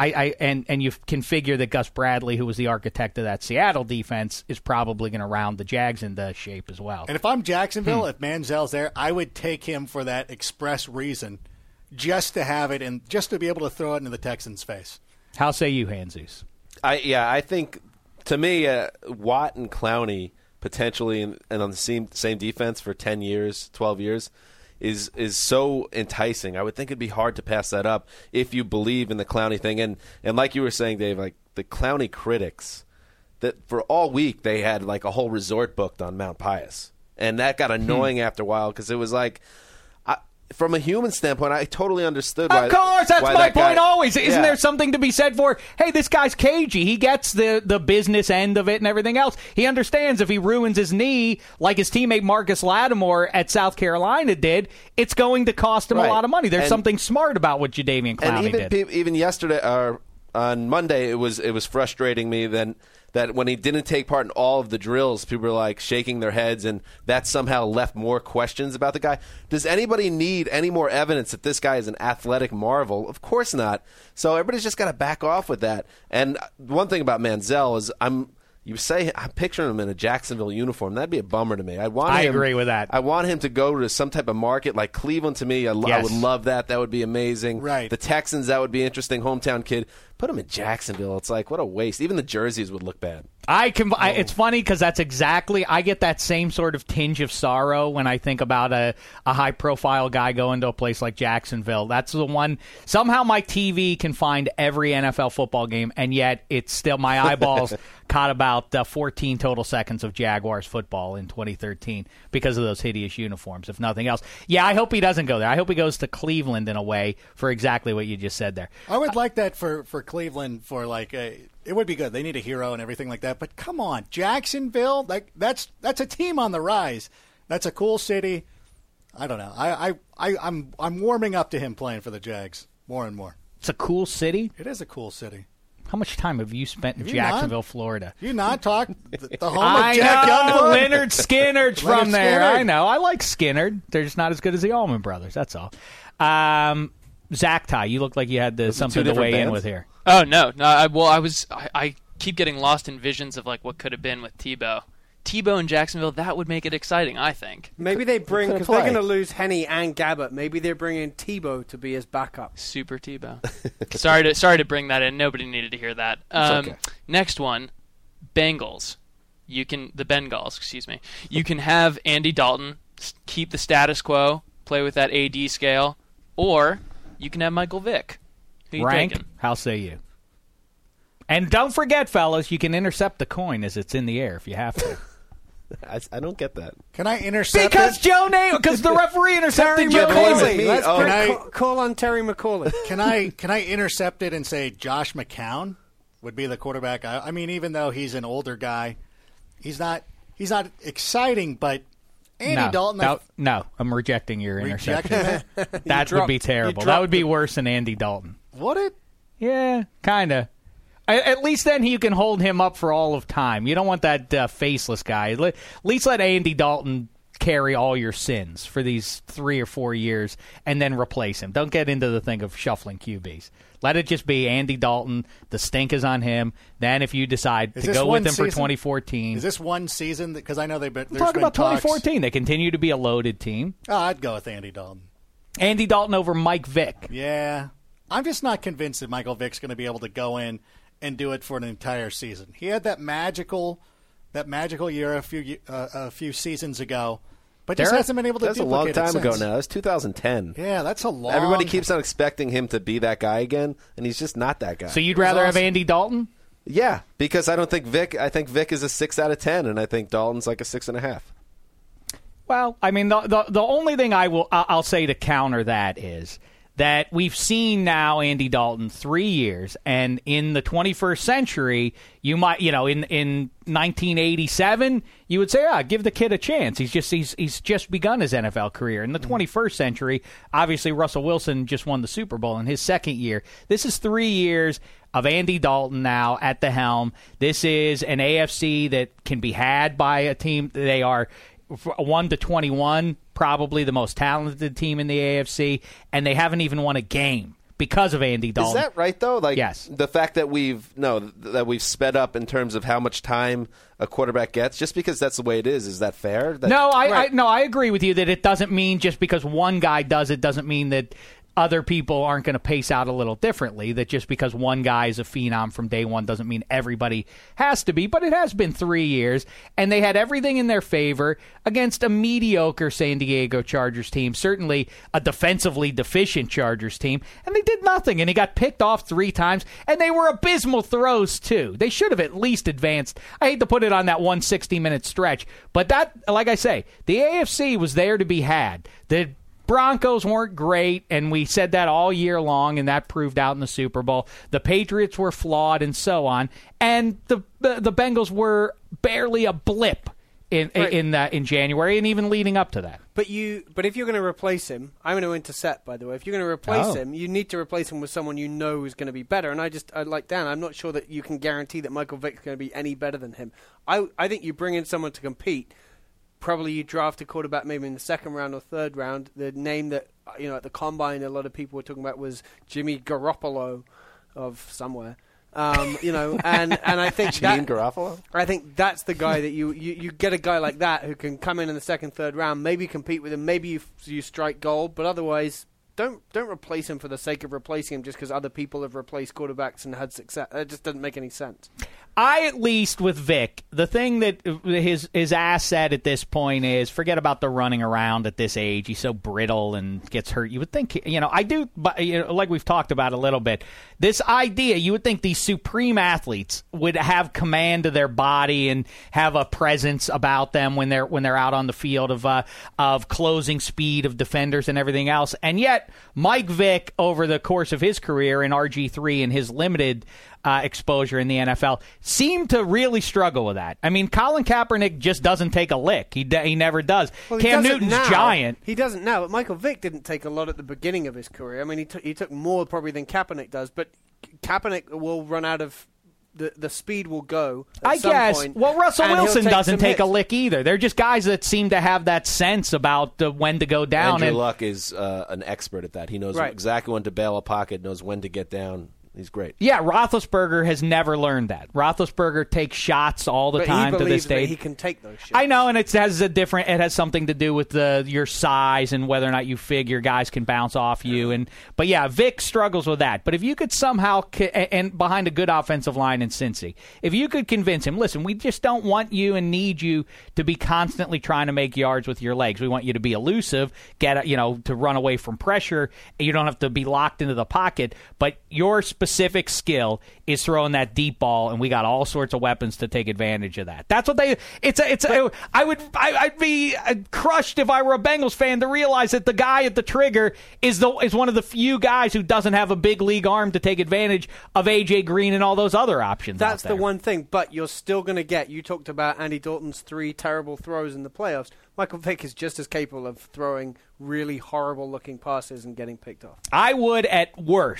And you can figure that Gus Bradley, who was the architect of that Seattle defense, is probably going to round the Jags into shape as well. And if I'm Jacksonville, if Manziel's there, I would take him for that express reason, just to have it and just to be able to throw it into the Texans' face. How say you, Hansies? I think, to me, Watt and Clowney potentially and on the same defense for 10 years, 12 years, is so enticing. I would think it'd be hard to pass that up if you believe in the Clowney thing. And like you were saying, Dave, like the Clowney critics, that for all week they had like a whole resort booked on Mount Pius. And that got annoying after a while because it was like, from a human standpoint, I totally understood why. Of course, that's my point always. Isn't there something to be said for, hey, this guy's cagey. He gets the business end of it and everything else. He understands if he ruins his knee, like his teammate Marcus Lattimore at South Carolina did, it's going to cost him a lot of money. There's something smart about what Jadeveon Clowney did. Even yesterday, on Monday, it was frustrating me that when he didn't take part in all of the drills, people were like shaking their heads, and that somehow left more questions about the guy. Does anybody need any more evidence that this guy is an athletic marvel? Of course not. So everybody's just got to back off with that. And one thing about Manziel is I'm picturing him in a Jacksonville uniform. That'd be a bummer to me. I agree with that. I want him to go to some type of market like Cleveland. To me, I would love that. That would be amazing. Right. The Texans, that would be interesting. Hometown kid. Put him in Jacksonville. It's like, what a waste. Even the jerseys would look bad. It's funny because that's exactly, I get that same sort of tinge of sorrow when I think about a high-profile guy going to a place like Jacksonville. That's the one. Somehow my TV can find every NFL football game, and yet it's still, my eyeballs caught about 14 total seconds of Jaguars football in 2013 because of those hideous uniforms, if nothing else. Yeah, I hope he doesn't go there. I hope he goes to Cleveland in a way for exactly what you just said there. I would like that for Cleveland for like it would be good. They need a hero and everything like that. But come on, Jacksonville, like that's a team on the rise. That's a cool city. I don't know. I'm warming up to him playing for the Jags more and more. It's a cool city. It is a cool city. How much time have you spent in Jacksonville, Florida? You not talk the home of Jack Youngblood? Leonard Skinnard's from there. I know. I like Skinnard. They're just not as good as the Allman Brothers. That's all. Zach Ty, you look like you had something to weigh in with here. Oh no! I keep getting lost in visions of like what could have been with Tebow. Tebow in Jacksonville, that would make it exciting, I think. Maybe they bring, because they're going to lose Henny and Gabbert, maybe they're bringing Tebow to be his backup. Super Tebow. sorry to bring that in. Nobody needed to hear that. Okay. Next one, Bengals. The Bengals, excuse me. You can have Andy Dalton keep the status quo, play with that AD scale, or you can have Michael Vick. Who you Rank, taking? how say you? And don't forget, fellas, you can intercept the coin as it's in the air if you have to. I don't get that. Can I intercept because it? Because the referee intercepted Terry Joe McAuley. Namath. Let's call on Terry McAuley. Can I intercept it and say Josh McCown would be the quarterback? I mean, even though he's an older guy, he's not exciting, but Andy Dalton. No, I'm rejecting your interception. That would be terrible. That would be worse than Andy Dalton. Would it? Yeah, kind of. At least then you can hold him up for all of time. You don't want that faceless guy. At least let Andy Dalton carry all your sins for these 3 or 4 years and then replace him. Don't get into the thing of shuffling QBs. Let it just be Andy Dalton. The stink is on him. Then if you decide to go with him for 2014. Is this one season? Because I know they've been talk about 2014. They continue to be a loaded team. Oh, I'd go with Andy Dalton. Andy Dalton over Mike Vick. Yeah. I'm just not convinced that Michael Vick's going to be able to go in and do it for an entire season. He had that magical year a few seasons ago. But just hasn't been able to duplicate it. That's a long time ago now. That's 2010. Yeah, that's a long Everybody keeps on expecting him to be that guy again, and he's just not that guy. So you'd rather have Andy Dalton? Yeah, because I think Vick is a 6 out of 10, and I think Dalton's like a 6.5. Well, I mean, the only thing I'll say to counter that is that we've seen now Andy Dalton 3 years, and in the 21st century, you might, in 1987, you would say, give the kid a chance. He's just begun his NFL career. In the 21st century, obviously Russell Wilson just won the Super Bowl in his second year. This is 3 years of Andy Dalton now at the helm. This is an AFC that can be had by a team. They are 1-21, probably the most talented team in the AFC, and they haven't even won a game because of Andy Dalton. Is that right, though? Yes. The fact that we've sped up in terms of how much time a quarterback gets, just because that's the way it is that fair? I agree with you that it doesn't mean just because one guy does it doesn't mean that other people aren't going to pace out a little differently, that just because one guy is a phenom from day one doesn't mean everybody has to be. But it has been 3 years, and they had everything in their favor against a mediocre San Diego Chargers team, certainly a defensively deficient Chargers team, and they did nothing, and he got picked off 3 times, and they were abysmal throws, too. They should have at least advanced. I hate to put it on that 160-minute stretch, but that, like I say, the AFC was there to be had. The Broncos weren't great, and we said that all year long, and that proved out in the Super Bowl. The Patriots were flawed, and so on. And the Bengals were barely a blip in January, and even leading up to that. But if you're going to replace him, I'm going to intercept, by the way. If you're going to replace him, you need to replace him with someone you know is going to be better. And I like Dan, I'm not sure that you can guarantee that Michael Vick's going to be any better than him. I think you bring in someone to compete. Probably you draft a quarterback maybe in the second round or third round. The name that, at the Combine a lot of people were talking about was Jimmy Garoppolo of somewhere. And I think Garoppolo? I think that's the guy that you get a guy like that who can come in the second, third round, maybe compete with him, maybe you strike gold, but otherwise don't replace him for the sake of replacing him just because other people have replaced quarterbacks and had success. It just doesn't make any sense. At least with Vic, the thing that his asset at this point is, forget about the running around at this age. He's so brittle and gets hurt. You would think, I do, but like we've talked about a little bit, this idea, you would think these supreme athletes would have command of their body and have a presence about them when they're out on the field of closing speed of defenders and everything else. And yet, Mike Vick, over the course of his career in RG3 and his limited exposure in the NFL, seemed to really struggle with that. I mean, Colin Kaepernick just doesn't take a lick. He never does. Well, Cam Newton's giant. He doesn't now, but Michael Vick didn't take a lot at the beginning of his career. I mean, he took more probably than Kaepernick does, but Kaepernick will run out of the speed will go at some point. Well, Russell Wilson doesn't take a lick either. They're just guys that seem to have that sense about when to go down. Andrew Luck is an expert at that. He knows exactly when to bail a pocket, knows when to get down. He's great. Yeah, Roethlisberger has never learned that. Roethlisberger takes shots all the time to this day. He can take those shots. I know, and it has something to do with your size and whether or not you figure guys can bounce off you. But yeah, Vic struggles with that. But if you could somehow, and behind a good offensive line in Cincy, if you could convince him, listen, we just don't want you and need you to be constantly trying to make yards with your legs. We want you to be elusive, to run away from pressure. You don't have to be locked into the pocket, but your specific skill is throwing that deep ball, and we got all sorts of weapons to take advantage of that. That's what I'd be crushed if I were a Bengals fan to realize that the guy at the trigger is one of the few guys who doesn't have a big league arm to take advantage of AJ Green and all those other options. That's the one thing, but you're still going to get. You talked about Andy Dalton's 3 terrible throws in the playoffs. Michael Vick is just as capable of throwing really horrible looking passes and getting picked off. I would, at worst,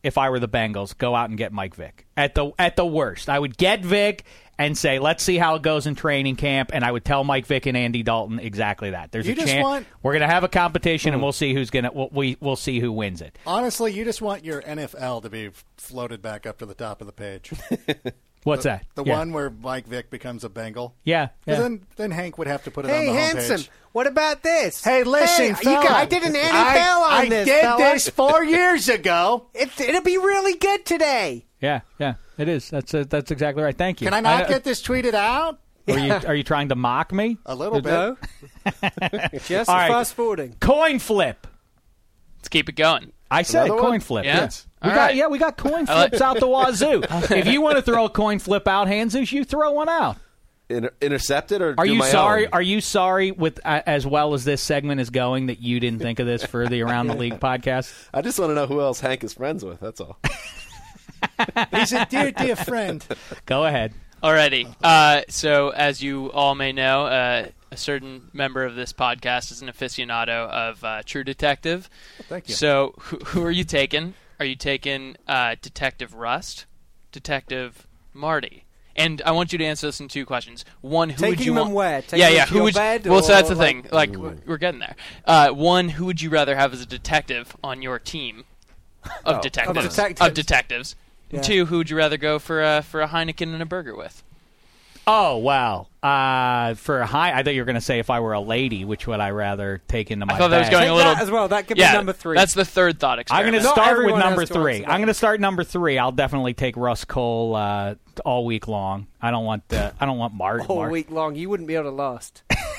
if I were the Bengals, go out and get Mike Vick. At the worst, I would get Vick and say, let's see how it goes in training camp, and I would tell Mike Vick and Andy Dalton exactly that. There's a chance we're going to have a competition, and we'll see who's going to we'll see who wins it. Honestly, you just want your NFL to be floated back up to the top of the page. What's that? The one where Mike Vick becomes a Bengal. Yeah. Then Hank would have to put it on the homepage. Hey, Handsome, what about this? Hey, listen, fella, I did an NFL on this, I did this 4 years ago. It'll be really good today. Yeah, it is. That's exactly right. Thank you. Can I not get this tweeted out? Are you trying to mock me? A little bit. No. Just All right. fast forwarding. Coin flip. Let's keep it going. I said Another coin one? flip. Yeah. Yes. We got coin I like- flips out the wazoo. If you want to throw a coin flip out, Hanzus, you throw one out. Intercepted or Are do you my sorry? own? Are you sorry with as well as this segment is going that you didn't think of this for the Around the League podcast? I just want to know who else Hank is friends with. That's all. He's a dear friend. Go ahead. Alrighty. So, as you all may know, a certain member of this podcast is an aficionado of True Detective. Thank you. So, who are you taking? Are you taking Detective Rust, Detective Marty? And I want you to answer this in two questions. One, who would Taking you them want? where? Taking them to Who your would? bed, Well, so that's or the thing. Like we're getting there. One, who would you rather have as a detective on your team of detectives? Of detectives. Yeah. Two, who would you rather go for a Heineken and a burger with? Oh wow! For a high, I thought you were going to say if I were a lady, which would I rather take into my? I thought that was bag. going Take a little that as well. That could yeah, be number 3. That's the third thought I'm experiment. going to Not start with everyone has number to 3. answer that. I'm going to start number 3. I'll definitely take Russ Cole all week long. I don't want Martin. all week long. You wouldn't be able to last.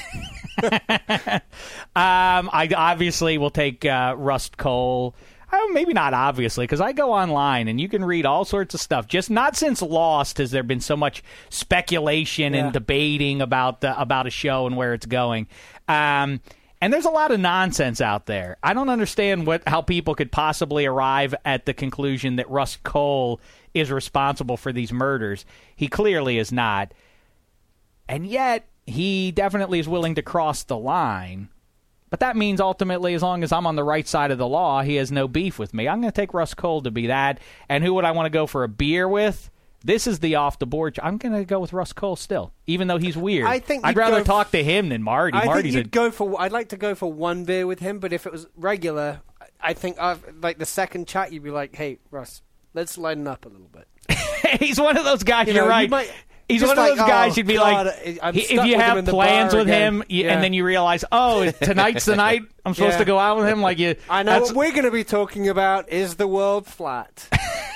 I obviously will take Rust Cole. Maybe not obviously, because I go online and you can read all sorts of stuff. Just not since Lost has there been so much speculation and debating about a show and where it's going. And there's a lot of nonsense out there. I don't understand how people could possibly arrive at the conclusion that Rust Cole is responsible for these murders. He clearly is not. And yet, he definitely is willing to cross the line. But that means ultimately, as long as I'm on the right side of the law, he has no beef with me. I'm going to take Russ Cole to be that. And who would I want to go for a beer with? This is the off-the-board. I'm going to go with Russ Cole still, even though he's weird. I'd rather talk to him than Marty. I'd like to go for one beer with him, but if it was regular, I think like the second chat, you'd be like, "Hey, Russ, let's lighten up a little bit." He's one of those guys. You're right. He's one of those guys you'd be God, like, if you have plans with him, and then you realize, oh, tonight's the night I'm supposed to go out with him. Like I know what we're going to be talking about is the world flat.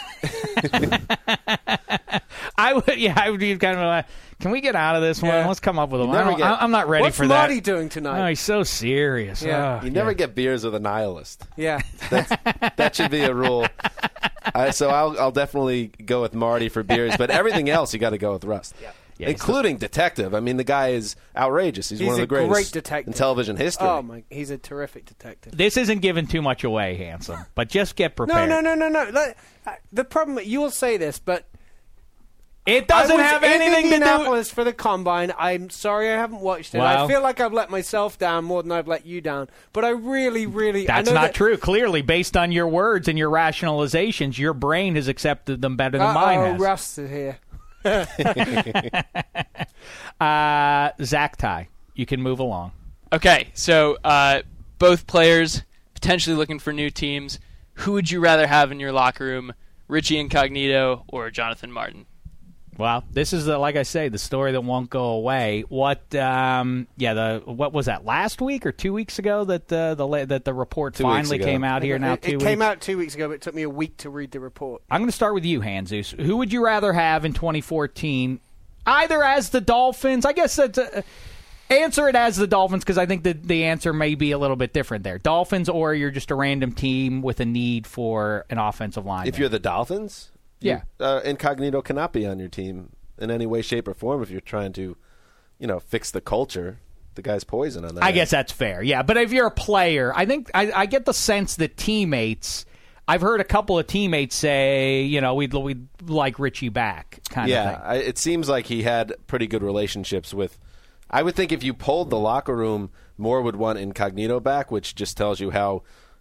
I would be kind of like, can we get out of this one? Let's come up with one. I'm not ready for that. What's Marty doing tonight? Oh, he's so serious. Yeah. You never get beers with a nihilist. Yeah. That should be a rule. So I'll definitely go with Marty for beers, but everything else you got to go with Rust. Yeah, including detective. I mean, the guy is outrageous. He's one of the greatest great detective in television history. Oh he's a terrific detective. This isn't giving too much away, Handsome, but just get prepared. No. The problem, you will say this, but it doesn't have anything to do. Indianapolis for the combine. I'm sorry I haven't watched it. Well, I feel like I've let myself down more than I've let you down. But I really, that's not true. Clearly, based on your words and your rationalizations, your brain has accepted them better than mine has. Russ is here. Zach Ty, you can move along. Okay, so both players potentially looking for new teams. Who would you rather have in your locker room, Richie Incognito or Jonathan Martin? Well, this is like I say, the story that won't go away. What was that last week or 2 weeks ago that the report finally came out here? Now 2 weeks. It came out 2 weeks ago, but it took me a week to read the report. I'm going to start with you, Hanzus. Who would you rather have in 2014, either as the Dolphins? I guess that's answer it as the Dolphins, because I think the answer may be a little bit different there. Dolphins, or you're just a random team with a need for an offensive line. If you're the Dolphins. Yeah. Incognito cannot be on your team in any way, shape, or form if you're trying to, fix the culture. The guy's poison on that. I guess that's fair, yeah. But if you're a player, I think I get the sense that teammates, I've heard a couple of teammates say, we'd like Richie back kind of thing. Yeah, it seems like he had pretty good relationships with, I would think if you polled the locker room, more would want Incognito back, which just tells you how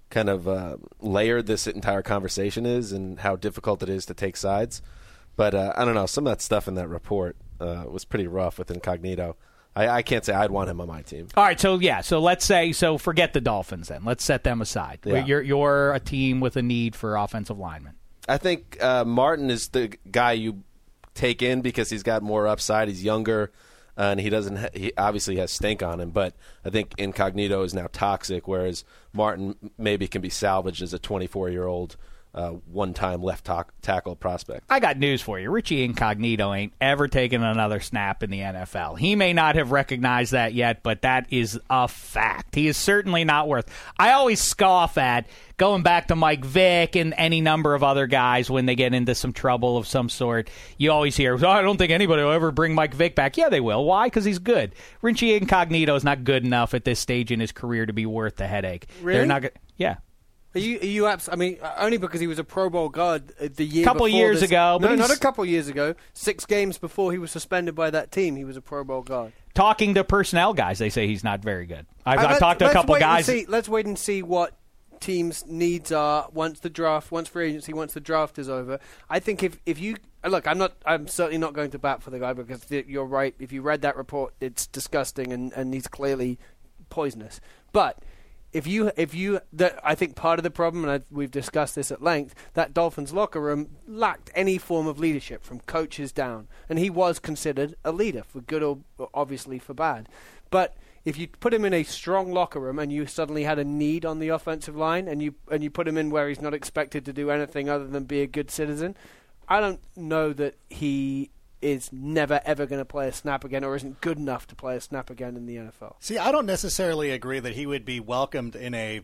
kind of layered this entire conversation is and how difficult it is to take sides. But I don't know. Some of that stuff in that report was pretty rough with Incognito. I can't say I'd want him on my team. All right, so let's say forget the Dolphins then. Let's set them aside. Yeah. You're a team with a need for offensive linemen. I think Martin is the guy you take in because he's got more upside. He's younger, and he obviously has stink on him. But I think Incognito is now toxic, whereas Martin maybe can be salvaged as a 24-year-old one-time left tackle prospect. I got news for you. Richie Incognito ain't ever taken another snap in the NFL. He may not have recognized that yet, but that is a fact. He is certainly not worth. I always scoff at going back to Mike Vick and any number of other guys when they get into some trouble of some sort. You always hear, I don't think anybody will ever bring Mike Vick back. Yeah, they will. Why? Because he's good. Richie Incognito is not good enough at this stage in his career to be worth the headache. Really? They're not. Yeah. Are you only because he was a Pro Bowl guard the year couple before years this, ago. No, not a couple years ago. 6 games before he was suspended by that team, he was a Pro Bowl guard. Talking to personnel guys, they say he's not very good. I've talked to a couple guys. Let's wait and see what teams' needs are once free agency, once the draft is over. I think if you look, I'm certainly not going to bat for the guy because you're right. If you read that report, it's disgusting and he's clearly poisonous. But I think part of the problem, and we've discussed this at length, that Dolphins locker room lacked any form of leadership from coaches down, and he was considered a leader for good or obviously for bad. But if you put him in a strong locker room and you suddenly had a need on the offensive line, and you put him in where he's not expected to do anything other than be a good citizen, I don't know that he is never, ever going to play a snap again or isn't good enough to play a snap again in the NFL. See, I don't necessarily agree that he would be welcomed in a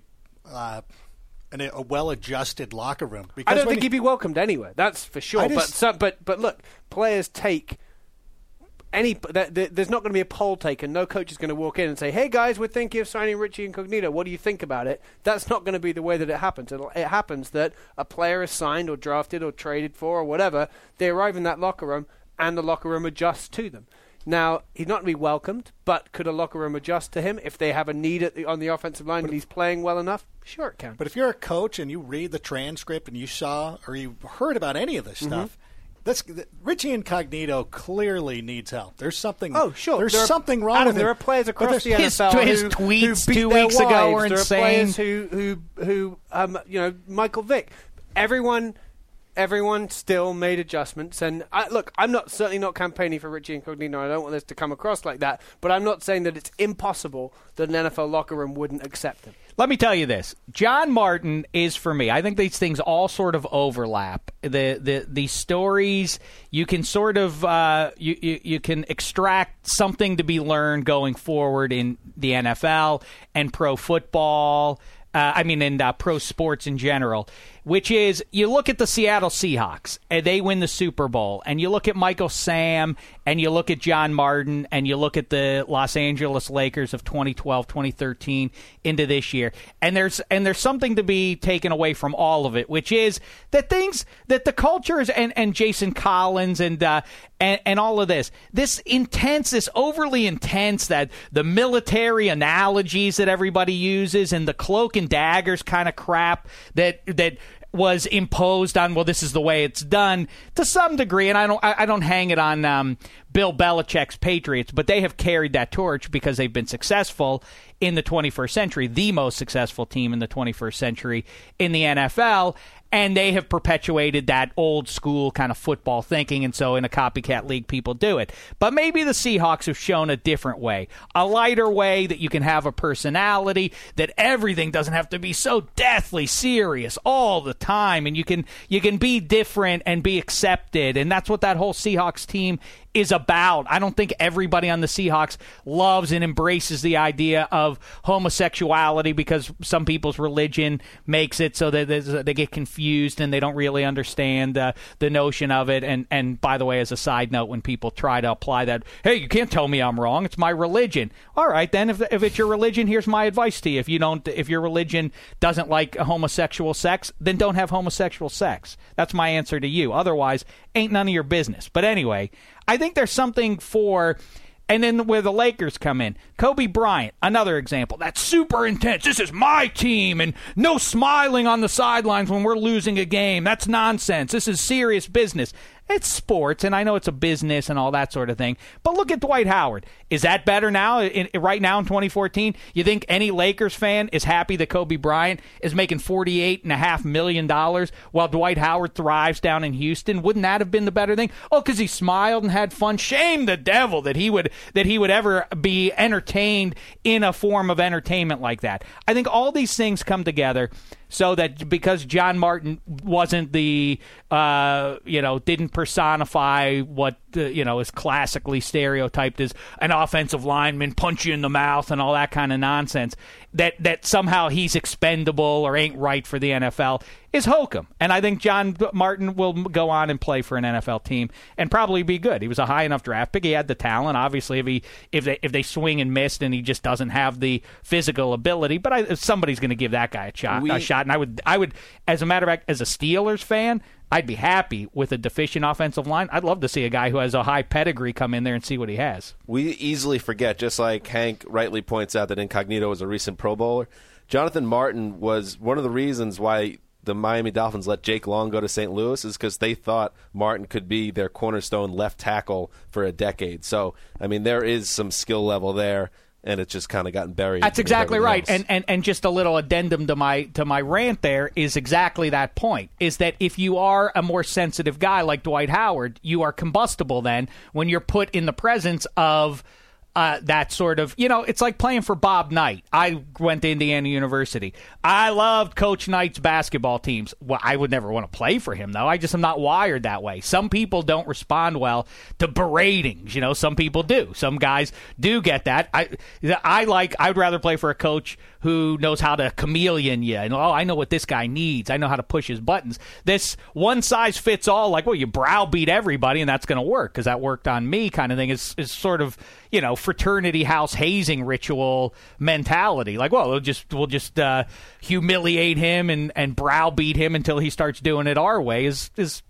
well-adjusted locker room. Because I don't think he'd be welcomed anywhere. That's for sure. But look, players take there's not going to be a poll taken. No coach is going to walk in and say, "Hey guys, we're thinking of signing Richie Incognito. What do you think about it?" That's not going to be the way that it happens. It happens that a player is signed or drafted or traded for or whatever. They arrive in that locker room, and the locker room adjusts to them. Now, he's not going to be welcomed, but could a locker room adjust to him if they have a need on the offensive line and he's playing well enough? Sure, it can. But if you're a coach and you read the transcript and you saw or you heard about any of this stuff, Richie Incognito clearly needs help. There's something. Oh, sure. There's something wrong with him. There are players across the NFL his who tweets beat 2 their weeks ago were wives. insane. There are players who Michael Vick. Everyone still made adjustments, and I'm certainly not campaigning for Richie Incognito. I don't want this to come across like that, but I'm not saying that it's impossible that an NFL locker room wouldn't accept him. Let me tell you this. John Martin is for me. I think these things all sort of overlap. The stories, you can sort of you can extract something to be learned going forward in the NFL and pro football. In pro sports in general, which is you look at the Seattle Seahawks, and they win the Super Bowl, and you look at Michael Sam, and you look at John Martin, and you look at the Los Angeles Lakers of 2012, 2013 into this year, and there's something to be taken away from all of it, which is that the cultures and Jason Collins and all of this intense, this overly intense, that the military analogies that everybody uses and the cloak and daggers kind of crap that was imposed on, well, this is the way it's done to some degree, and I don't hang it on Bill Belichick's Patriots, but they have carried that torch because they've been successful in the 21st century, the most successful team in the 21st century in the NFL, and they have perpetuated that old school kind of football thinking, and so in a copycat league, people do it. But maybe the Seahawks have shown a different way, a lighter way that you can have a personality, that everything doesn't have to be so deathly serious all the time, and you can be different and be accepted, and that's what that whole Seahawks team is about. I don't think everybody on the Seahawks loves and embraces the idea of homosexuality because some people's religion makes it so that they get confused and they don't really understand the notion of it. And by the way, as a side note, when people try to apply that, hey, you can't tell me I'm wrong, it's my religion. All right, then if it's your religion, here's my advice to you. If your religion doesn't like homosexual sex, then don't have homosexual sex. That's my answer to you. Otherwise, ain't none of your business. But anyway, I think there's something for And then where the Lakers come in, Kobe Bryant, another example. That's super intense. This is my team, and no smiling on the sidelines when we're losing a game. That's nonsense. This is serious business. It's sports, and I know it's a business and all that sort of thing. But look at Dwight Howard. Is that better now, right now in 2014? You think any Lakers fan is happy that Kobe Bryant is making $48.5 million while Dwight Howard thrives down in Houston? Wouldn't that have been the better thing? Oh, because he smiled and had fun. Shame the devil that he would ever be entertained in a form of entertainment like that. I think all these things come together so that because John Martin wasn't the, didn't personify what, is classically stereotyped as an offensive lineman, punch you in the mouth and all that kind of nonsense, that somehow he's expendable or ain't right for the NFL is hokum. And I think John Martin will go on and play for an NFL team and probably be good. He was a high enough draft pick. He had the talent. Obviously, if they swing and miss and he just doesn't have the physical ability, but somebody's going to give that guy a shot. And I would, as a matter of fact, as a Steelers fan, I'd be happy with a deficient offensive line. I'd love to see a guy who has a high pedigree come in there and see what he has. We easily forget, just like Hank rightly points out that Incognito was a recent Pro Bowler. Jonathan Martin was one of the reasons why the Miami Dolphins let Jake Long go to St. Louis is because they thought Martin could be their cornerstone left tackle for a decade. So, I mean, there is some skill level there. And it's just kind of gotten buried. That's exactly right. And just a little addendum to my rant there is exactly that point, is that if you are a more sensitive guy like Dwight Howard, you are combustible then when you're put in the presence of that sort of, it's like playing for Bob Knight. I went to Indiana University. I loved Coach Knight's basketball teams. Well, I would never want to play for him, though. I just am not wired that way. Some people don't respond well to beratings. Some people do. Some guys do get that. I'd rather play for a coach who knows how to chameleon you. And, I know what this guy needs. I know how to push his buttons. This one-size-fits-all, like, well, you browbeat everybody and that's going to work because that worked on me kind of thing is sort of, fraternity house hazing ritual mentality. Like, well, we'll just humiliate him and browbeat him until he starts doing it our way is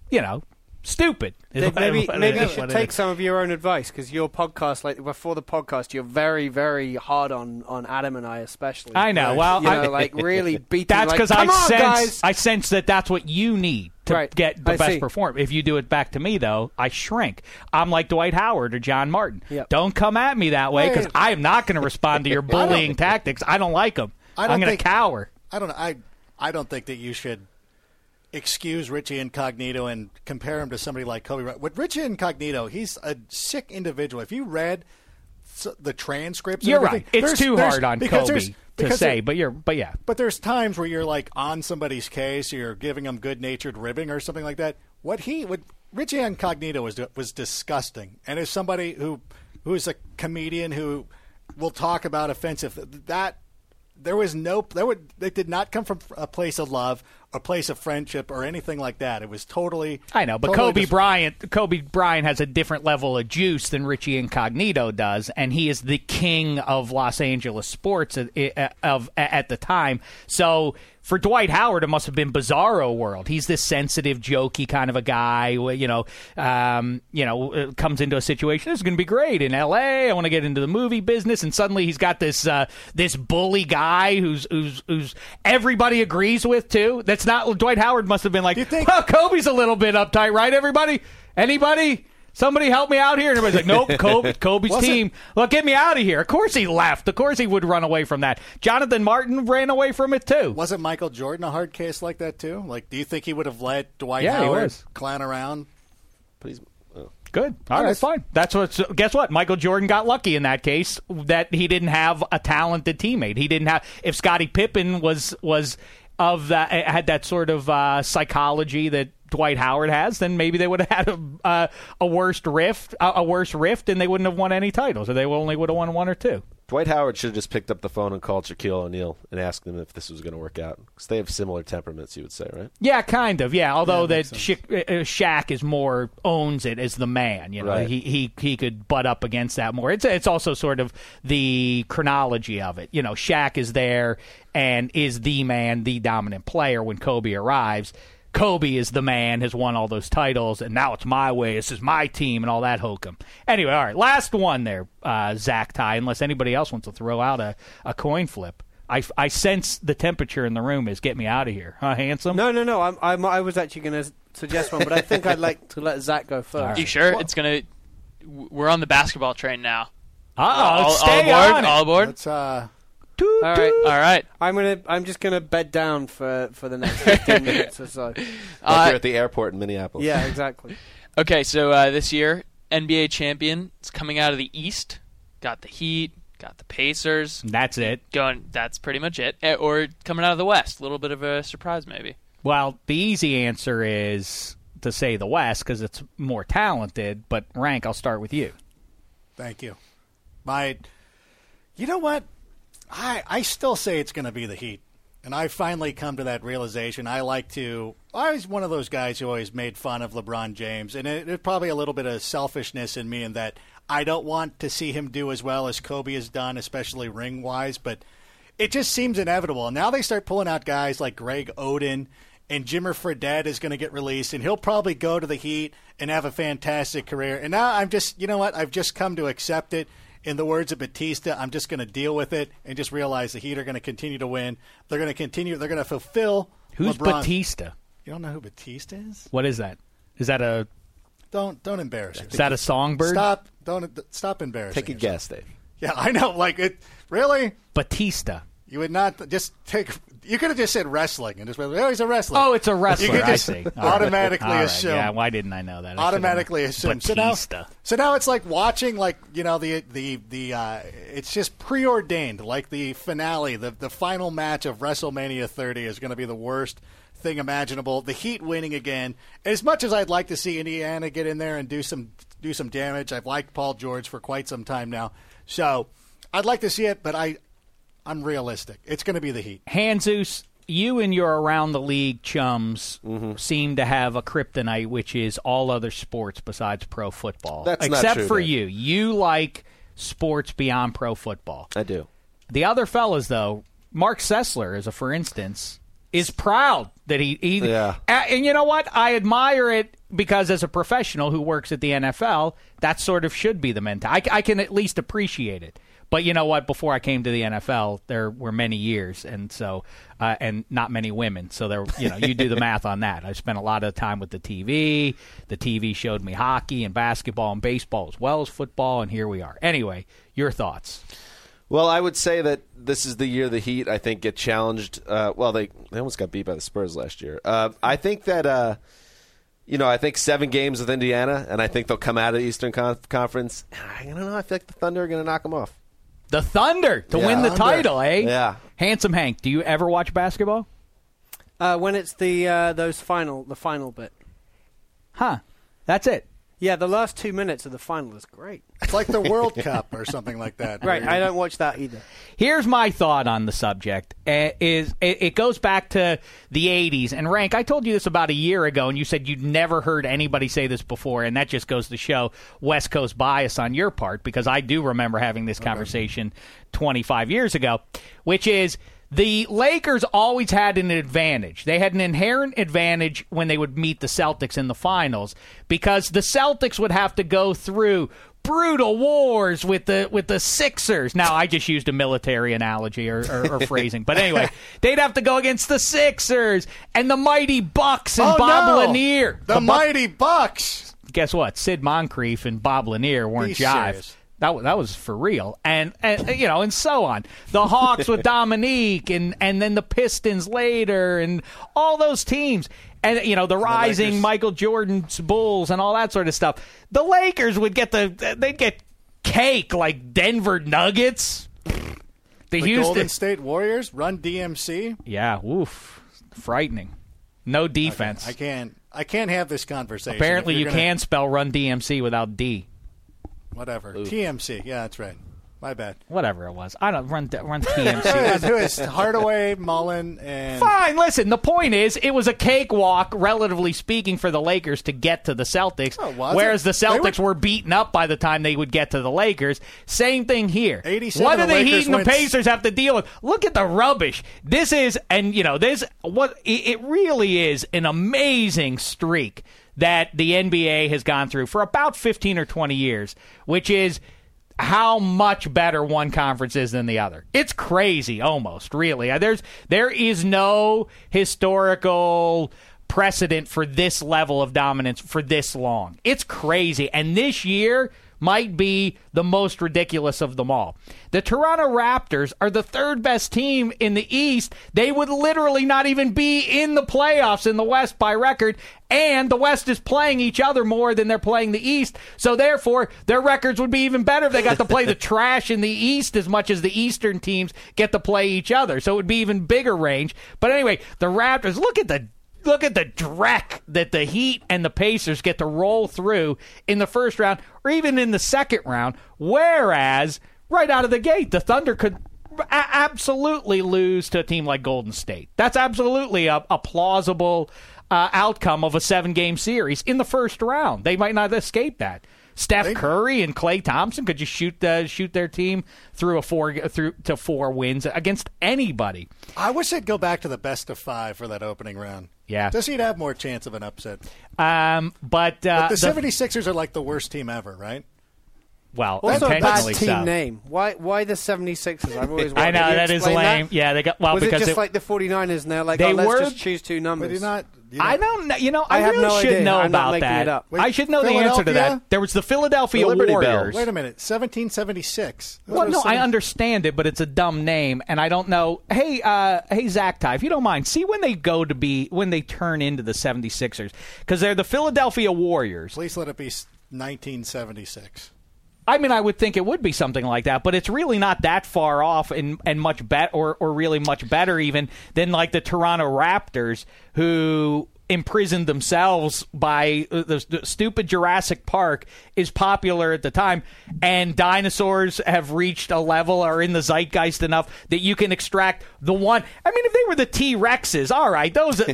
stupid. Maybe you should take some of your own advice, because your podcast, like before the podcast, you're very, very hard on Adam and I especially. I know. Well, really beating. That's because guys. I sense that that's what you need to get the best performance. If you do it back to me, though, I shrink. I'm like Dwight Howard or John Martin. Yep. Don't come at me that way, because I am not going to respond to your bullying tactics. I don't like them. I'm going to cower. I don't think that you should excuse Richie Incognito and compare him to somebody like Kobe Bryant. With Richie Incognito, he's a sick individual. If you read the transcripts, you're right. It's too hard on Kobe to say, but yeah. But there's times where you're like on somebody's case, you're giving them good-natured ribbing or something like that. What Richie Incognito was disgusting, and as somebody who is a comedian who will talk about offensive that. They did not come from a place of love, a place of friendship, or anything like that. It was totally. I know, but Kobe Bryant has a different level of juice than Richie Incognito does, and he is the king of Los Angeles sports at the time. So for Dwight Howard, it must have been bizarro world. He's this sensitive, jokey kind of a guy. Comes into a situation. This is going to be great in L.A. I want to get into the movie business, and suddenly he's got this bully guy who's everybody agrees with too. That's not Dwight Howard. Must have been like, well, Kobe's a little bit uptight, right? Everybody, anybody. Somebody help me out here. And everybody's like, nope, Kobe's team. Well, get me out of here. Of course he left. Of course he would run away from that. Jonathan Martin ran away from it, too. Wasn't Michael Jordan a hard case like that, too? Like, do you think he would have let Dwight Howard clown around? But he's good. All right, fine. Guess what? Michael Jordan got lucky in that case that he didn't have a talented teammate. He didn't have. If Scottie Pippen was of that, had that sort of psychology that Dwight Howard has, then maybe they would have had a worse rift, and they wouldn't have won any titles, or they only would have won one or two. Dwight Howard should have just picked up the phone and called Shaquille O'Neal and asked them if this was going to work out, because they have similar temperaments, you would say, right? Yeah, kind of. Yeah, although that Shaq is more owns it as the man. Right. He could butt up against that more. It's also sort of the chronology of it. Shaq is there and is the man, the dominant player when Kobe arrives. Kobe is the man, has won all those titles, and now it's my way. This is my team and all that hokum. Anyway, all right, last one there, Zach Ty, unless anybody else wants to throw out a coin flip. I sense the temperature in the room is get me out of here. Huh, Handsome? No. I was actually going to suggest one, but I think I'd like to let Zach go first. Right. You sure? We're on the basketball train now. Stay all on it. All aboard? Let's, All right. I'm I'm just gonna bed down for the next 15 minutes or so. Like you're at the airport in Minneapolis. Yeah, exactly. Okay, so this year, NBA champion is coming out of the East. Got the Heat, got the Pacers. That's it. That's pretty much it. Or coming out of the West. A little bit of a surprise, maybe. Well, the easy answer is to say the West because it's more talented, but Rank, I'll start with you. Thank you. You know what? I still say it's going to be the Heat. And I finally come to that realization. I was one of those guys who always made fun of LeBron James. And it's probably a little bit of selfishness in me in that I don't want to see him do as well as Kobe has done, especially ring-wise. But it just seems inevitable. And now they start pulling out guys like Greg Oden, and Jimmer Fredette is going to get released. And he'll probably go to the Heat and have a fantastic career. And now I've just come to accept it. In the words of Batista, I'm just going to deal with it and just realize the Heat are going to continue to win. They're going to continue. They're going to fulfill. Who's LeBron. Batista? You don't know who Batista is? What is that? Is that a? Don't embarrass yourself. Is that a songbird? Stop embarrassing. Take a yourself. guess, Dave. Yeah, I know. Like it. Really? Batista. You would not just take. You could have just said wrestling and just went, oh, he's a wrestler. Oh, it's a wrestler. You could just I see. automatically All right. assume. Yeah, why didn't I know that? Automatically assume. Batista. So now it's like watching, like, you know, the it's just preordained. Like the finale, the final match of WrestleMania 30 is going to be the worst thing imaginable. The Heat winning again. As much as I'd like to see Indiana get in there and do some damage, I've liked Paul George for quite some time now. So I'd like to see it, but I'm realistic. It's going to be the Heat. Hanzus, you and your around the league chums seem to have a kryptonite, which is all other sports besides pro football. That's except not true, for Dave. you. You like sports beyond pro football. I do. The other fellas, though, Mark Sessler, as a for instance, is proud that he Yeah. And you know what? I admire it because as a professional who works at the NFL, that sort of should be the mentality. I can at least appreciate it. But you know what? Before I came to the NFL, there were many years, and so and not many women. So there, you do the math on that. I spent a lot of time with the TV. The TV showed me hockey and basketball and baseball as well as football, and here we are. Anyway, your thoughts? Well, I would say that this is the year the Heat, I think, get challenged. They almost got beat by the Spurs last year. I think that, I think 7 games with Indiana, and I think they'll come out of the Eastern Conference. I don't know. I feel like the Thunder are going to knock them off. The Thunder to win the title, eh? Yeah. Handsome Hank, do you ever watch basketball? When it's the final bit. Huh. That's it. Yeah, the last 2 minutes of the final is great. It's like the World Cup or something like that. Right, I don't watch that either. Here's my thought on the subject. It goes back to the 80s. And, Rank, I told you this about a year ago, and you said you'd never heard anybody say this before, and that just goes to show West Coast bias on your part, because I do remember having this conversation 25 years ago, which is the Lakers always had an advantage. They had an inherent advantage when they would meet the Celtics in the finals because the Celtics would have to go through brutal wars with the Sixers. Now, I just used a military analogy or phrasing. But anyway, they'd have to go against the Sixers and the mighty Bucks and Bob Lanier. The mighty Bucks. Guess what? Sid Moncrief and Bob Lanier weren't jive. Serious. That was for real, and so on. The Hawks with Dominique, and then the Pistons later, and all those teams, and the rising Michael Jordan's Bulls and all that sort of stuff. The Lakers would they'd get cake like Denver Nuggets, the Houston Golden State Warriors, Run DMC. Yeah, woof, frightening. No defense. Okay, I can't have this conversation. Apparently, you can spell Run DMC without D. Whatever. TMC. Yeah, that's right. My bad. Whatever it was. I don't run TMC. Who is Hardaway, Mullen, and... Fine, listen, the point is, it was a cakewalk, relatively speaking, for the Lakers to get to the Celtics, whereas the Celtics were beaten up by the time they would get to the Lakers. Same thing here. What do the Heat and the Pacers have to deal with? Look at the rubbish. This is, and it really is an amazing streak that the NBA has gone through for about 15 or 20 years, which is how much better one conference is than the other. It's crazy, almost, really. There is no historical precedent for this level of dominance for this long. It's crazy. And this year might be the most ridiculous of them all. The Toronto Raptors are the third best team in the East. They would literally not even be in the playoffs in the West by record, and the West is playing each other more than they're playing the East, so therefore their records would be even better if they got to play the trash in the East as much as the Eastern teams get to play each other, so it would be even bigger range. But anyway, the Raptors, look at the dreck that the Heat and the Pacers get to roll through in the first round or even in the second round, whereas right out of the gate, the Thunder could absolutely lose to a team like Golden State. That's absolutely a plausible outcome of a 7-game series in the first round. They might not escape that. Steph Curry and Klay Thompson could just shoot their team through to 4 wins against anybody. I wish they'd go back to the best of 5 for that opening round. Yeah. Just he'd have more chance of an upset. But the 76ers are like the worst team ever, right? Well, also a bad team so. name. Why the 76ers? I've always I know, that is lame. That? Yeah, they got was because it just like the 49ers and they're like, let's just choose 2 numbers. I don't know. I have really no should idea. know I'm not about making that. it up. I should know the answer to that. There was the Philadelphia Warriors. Wait a minute, 1776. Well, no, I understand it, but it's a dumb name, and I don't know. Hey, Zach Ty, if you don't mind, see when they turn into the 76ers, because they're the Philadelphia Warriors. Please let it be 1976. I mean, I would think it would be something like that, but it's really not that far off and much better, or really much better even than like the Toronto Raptors, who imprisoned themselves by the stupid Jurassic Park is popular at the time, and dinosaurs have reached a level, are in the zeitgeist enough that you can extract the one. I mean, if they were the T-Rexes, all right,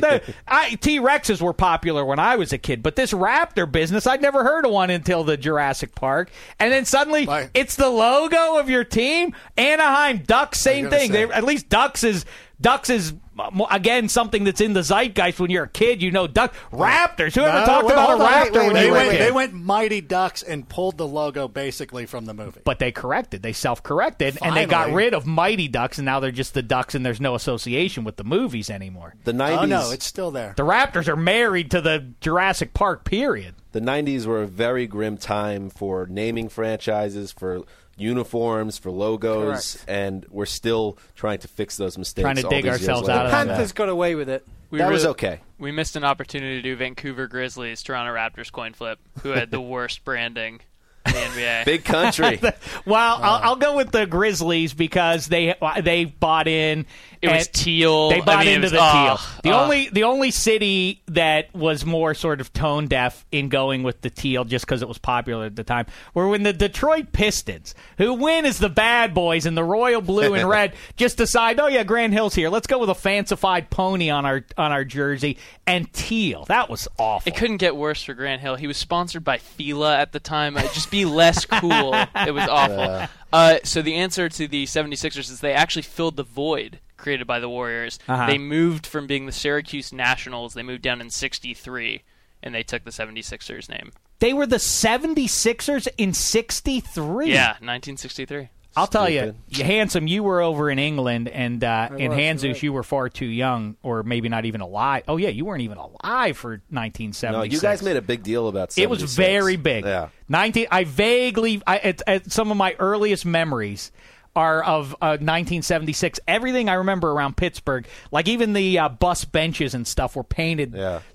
T-Rexes were popular when I was a kid, but this raptor business, I'd never heard of one until the Jurassic Park, and then suddenly it's the logo of your team. Anaheim Ducks, same thing. At least Ducks is again something that's in the zeitgeist when you're a kid. Raptors. Who ever talked about a raptor when you were a kid? They went Mighty Ducks and pulled the logo basically from the movie. But they corrected. They self-corrected, and they got rid of Mighty Ducks, and now they're just the Ducks, and there's no association with the movies anymore. The 90s. Oh, no, it's still there. The Raptors are married to the Jurassic Park, period. The 90s were a very grim time for naming franchises, for uniforms, for logos, correct, and we're still trying to fix those mistakes. Trying to dig ourselves out of that. The Panthers got away with it. That was okay. We missed an opportunity to do Vancouver Grizzlies, Toronto Raptors coin flip, who had the worst branding in the NBA. Big country. Well, I'll go with the Grizzlies because they bought in. It was teal. They bought into the teal. The only city that was more sort of tone deaf in going with the teal just because it was popular at the time were when the Detroit Pistons, who win as the bad boys in the royal blue and red, just decide, oh yeah, Grant Hill's here. Let's go with a fancified pony on our jersey and teal. That was awful. It couldn't get worse for Grant Hill. He was sponsored by Fila at the time. Just be less cool. It was awful. So the answer to the 76ers is they actually filled the void created by the Warriors. They moved from being the Syracuse Nationals. They moved down in 63, and they took the 76ers name. They were the 76ers in 63? Yeah, 1963. I'll tell you, Handsome, you were over in England, and in Hanzus, you were far too young, or maybe not even alive. Oh, yeah, you weren't even alive for 1976. No, you guys made a big deal about 76. It was very big. Yeah. Some of my earliest memories are of 1976. Everything I remember around Pittsburgh, like even the bus benches and stuff, were painted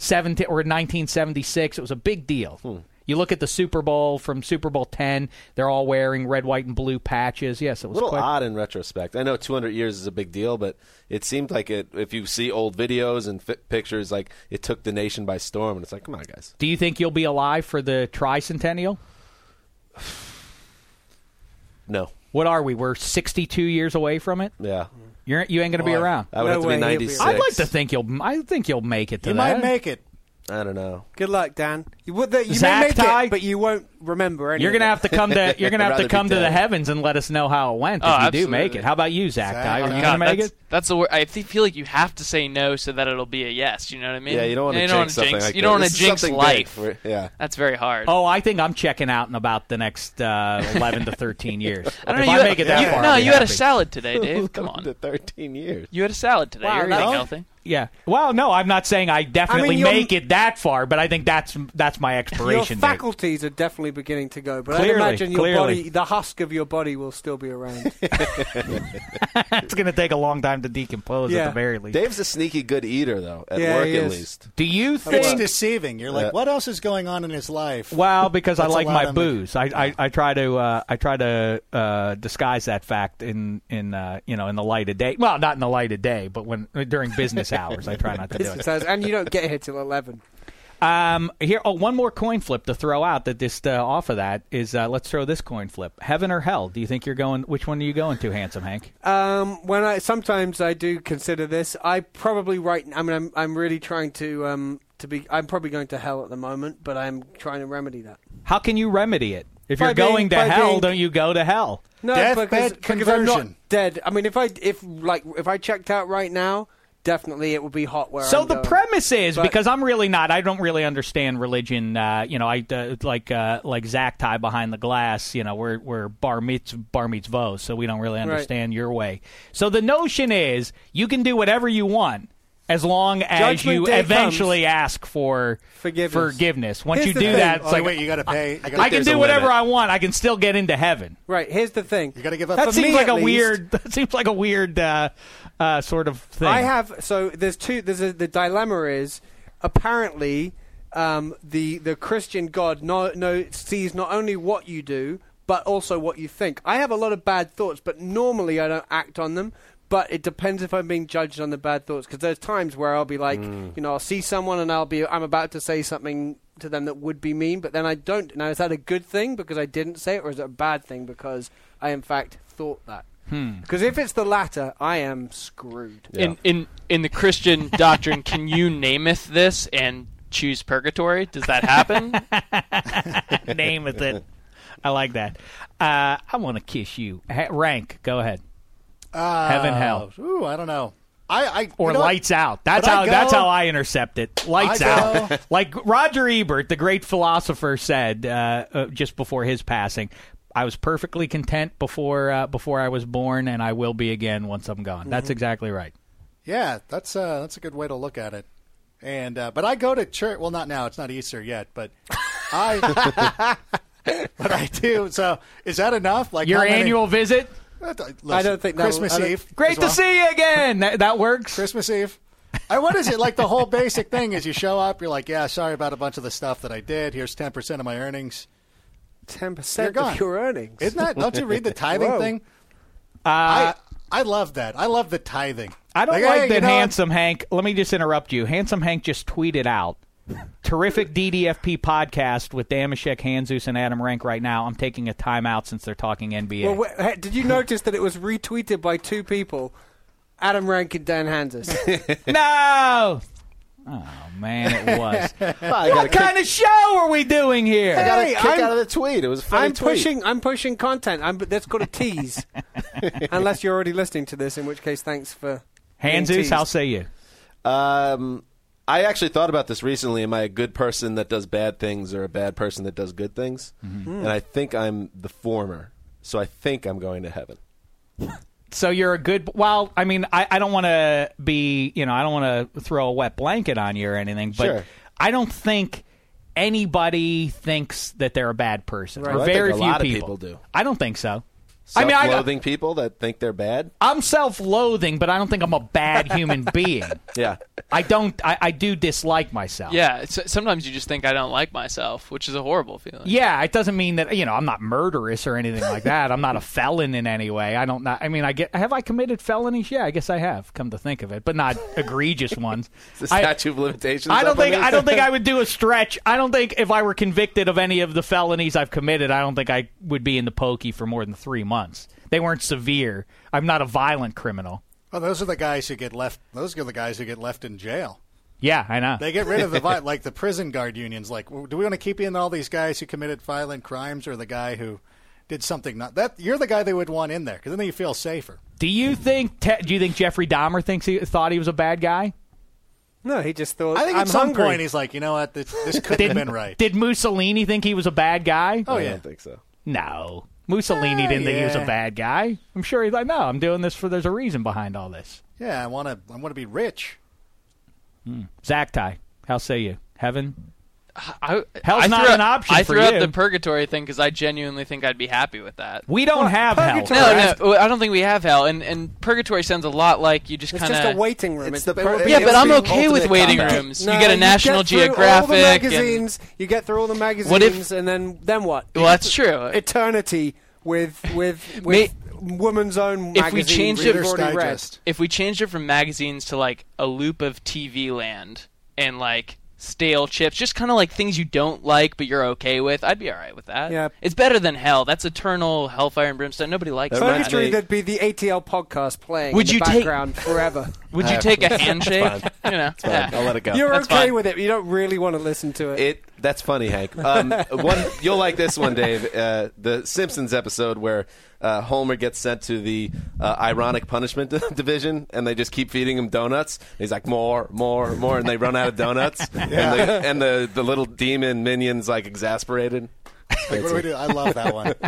1976. It was a big deal. You look at the Super Bowl from Super Bowl 10, they're all wearing red, white, and blue patches. Yes, it was a little odd in retrospect. I know 200 years is a big deal, but it seemed like if you see old videos and pictures, like it took the nation by storm. And it's like, come on, guys. Do you think you'll be alive for the tricentennial? No. What are we? We're 62 years away from it. Yeah. You ain't going to be around. I would have to be 96. I'd like to think you'll make it to You that. might make it. I don't know. Good luck, Dan. You may Zach make Ty? it, but you won't remember anything. You're gonna have to come to rather be the dead. heavens and let us know how it went if you do make it. How about you, Zach? Ty? Are you gonna make it? That's the word. I feel like you have to say no so that it'll be a yes. You know what I mean? Yeah, you don't want to jinx something like that. You don't want This to is jinx something life. big. Yeah. That's very hard. Oh, I think I'm checking out in about the next 11 to 13 years. I don't if know. I make it that far, No, I'll be you had a happy. salad today, Dave. Come on. To 13 years. You had a salad today. Wow, You're eating healthy. Yeah. Well, no, I'm not saying I definitely your- make it that far, but I think that's my Your expiration date. faculties are definitely beginning to go, but Clearly, I'd imagine your clearly. body, the husk of your body, will still be around. It's going to take a long time to decompose at Yeah. the very least. Dave's a sneaky good eater, though, at Yeah, work he at is. least. Do you It's think? deceiving. You're like, what else is going on in his life? Well, because I That's like a lot my of booze. I try to disguise that fact in the light of day. Well, not in the light of day, but during business hours, I try not to do it. And you don't get here till 11. One more coin flip to throw out that just off of that is let's throw this coin flip: heaven or hell. Do you think you're going? Which one are you going to, Handsome Hank? Sometimes I do consider this. I probably I'm really trying to be. I'm probably going to hell at the moment, but I'm trying to remedy that. How can you remedy it? If By you're going to being- hell, don't you go to hell? No, Deathbed because I'm conversion. not dead. I mean, if I checked out right now, definitely it would be hot where So I'm the going. premise is, But- because I don't really understand religion. Like Zach Ty behind the glass. We're bar mitzvos, so we don't really understand your way. So the notion is you can do whatever you want as long as Judgment you day eventually comes. ask for Forgiveness. Once Here's you the do thing. that, it's Oh, like wait, you got to pay. I can there's do a whatever limit. I want. I can still get into heaven. Right. Here's the thing. You got to give up. That For seems me, like at a least- weird. That seems like a weird sort of thing. I have the dilemma is apparently the Christian God sees not only what you do but also what you think. I have a lot of bad thoughts, but normally I don't act on them. But it depends if I'm being judged on the bad thoughts, because there's times where I'll be like, I'll see someone and I'm about to say something to them that would be mean, but then I don't. Now, is that a good thing because I didn't say it, or is it a bad thing because I in fact thought that? Because if it's the latter, I am screwed. Yeah. In the Christian doctrine, can you nameth this and choose purgatory? Does that happen? Name it. I like that. I want to kiss you. Rank. Go ahead. Heaven, hell. Ooh, I don't know. I Or you know what? lights out. That's But I how. go- That's how I intercept it. Lights I out. go- Like Roger Ebert, the great philosopher, said just before his passing. I was perfectly content before I was born, and I will be again once I'm gone. That's exactly right. Yeah, that's a good way to look at it. And but I go to church. Well, not now. It's not Easter yet, but I do. So is that enough? Like Your how many- annual visit. Listen, I don't think that'll- Christmas I don't- Eve. Great as to well. see you again. That works. Christmas Eve. What is it like? The whole basic thing is you show up. You're like, yeah, sorry about a bunch of the stuff that I did. Here's 10% of my earnings. 10% You're gone. of your earnings. Isn't that? Don't you read the tithing Whoa. thing? I love that. I love the tithing. I don't Like, like hey, that you know, Handsome Hank. Let me just interrupt you. Handsome Hank just tweeted out, terrific DDFP podcast with Damashek, Hanzus, and Adam Rank right now. I'm taking a timeout since they're talking NBA. Well, hey, did you notice that it was retweeted by two people, Adam Rank and Dan Hansis? No! Oh, man, it was. I got What kind of show are we doing here? got a Hey, kick I'm- out of the tweet. It was a funny tweet. I'm pushing content. That's got a tease. Unless you're already listening to this, in which case, thanks for being Hanzus, teased. how say you? I actually thought about this recently. Am I a good person that does bad things or a bad person that does good things? And I think I'm the former. So I think I'm going to heaven. So you're a good. Well, I mean, I don't want to be. I don't want to throw a wet blanket on you or anything. But Sure. I don't think anybody thinks that they're a bad person. Right. Or Well, I think very a few lot of people. people do. I don't think so. I mean, Self-loathing people that think they're bad? I'm self-loathing, but I don't think I'm a bad human being. Yeah. I don't. I do dislike myself. Yeah, sometimes you just think I don't like myself, which is a horrible feeling. Yeah, it doesn't mean that I'm not murderous or anything like that. I'm not a felon in any way. Have I committed felonies? Yeah, I guess I have. Come to think of it, but not egregious ones. The statute of limitations. I don't up on think. this? I don't think I would do a stretch. I don't think if I were convicted of any of the felonies I've committed, I don't think I would be in the pokey for more than 3 months. months. They weren't severe. I'm not a violent criminal. Well, those are the guys who get left. Those are the guys who get left in jail. Yeah, I know. They get rid of like the prison guard unions. Like, do we want to keep in all these guys who committed violent crimes, or the guy who did something not that? You're the guy they would want in there because then you feel safer. Do you think Jeffrey Dahmer thought he was a bad guy? No, he just thought. I think I'm at some hungry. point he's like, you know what, this couldn't have been right. Did Mussolini think he was a bad guy? Oh I yeah, don't think so. No. Mussolini didn't think he was a yeah. bad guy. I'm sure he's like, no, I'm doing this there's a reason behind all this. yeah. I want to be rich. Zach Ty, how say you? Heaven? Hell's Hell's not an option I for threw you. out the purgatory thing because I genuinely think I'd be happy with that. We don't have hell. purgatory- No, I don't think we have hell. And purgatory sounds a lot like you just It's kind just a of. waiting room. It's It's the the per- Yeah, but I'm the okay with ultimate waiting combat. rooms. You get a National get through all Geographic. the and- magazines. You get through all the magazines, What if- and then what? Well, that's true. Eternity with Woman's Own If we magazine. change it- you've Reader's already read. Digest. If we changed it from magazines to like a loop of TV land and like stale chips, just kind of like things you don't like but you're okay with, I'd be all right with that. Yeah. It's better than hell. That's eternal hellfire and brimstone. Nobody likes That that. reminds Purgatory, me- there'd be the ATL podcast playing Would in you the take- background forever. Would you take a handshake? fine. You know, I'll let it go. You're That's okay fine. with it. You don't really want to listen to it. That's funny, Hank. You'll like this one, Dave. The Simpsons episode where Homer gets sent to the ironic punishment division, and they just keep feeding him donuts. He's like, more, and they run out of donuts. And the little demon minion's like exasperated. Like, what do we do? I love that one.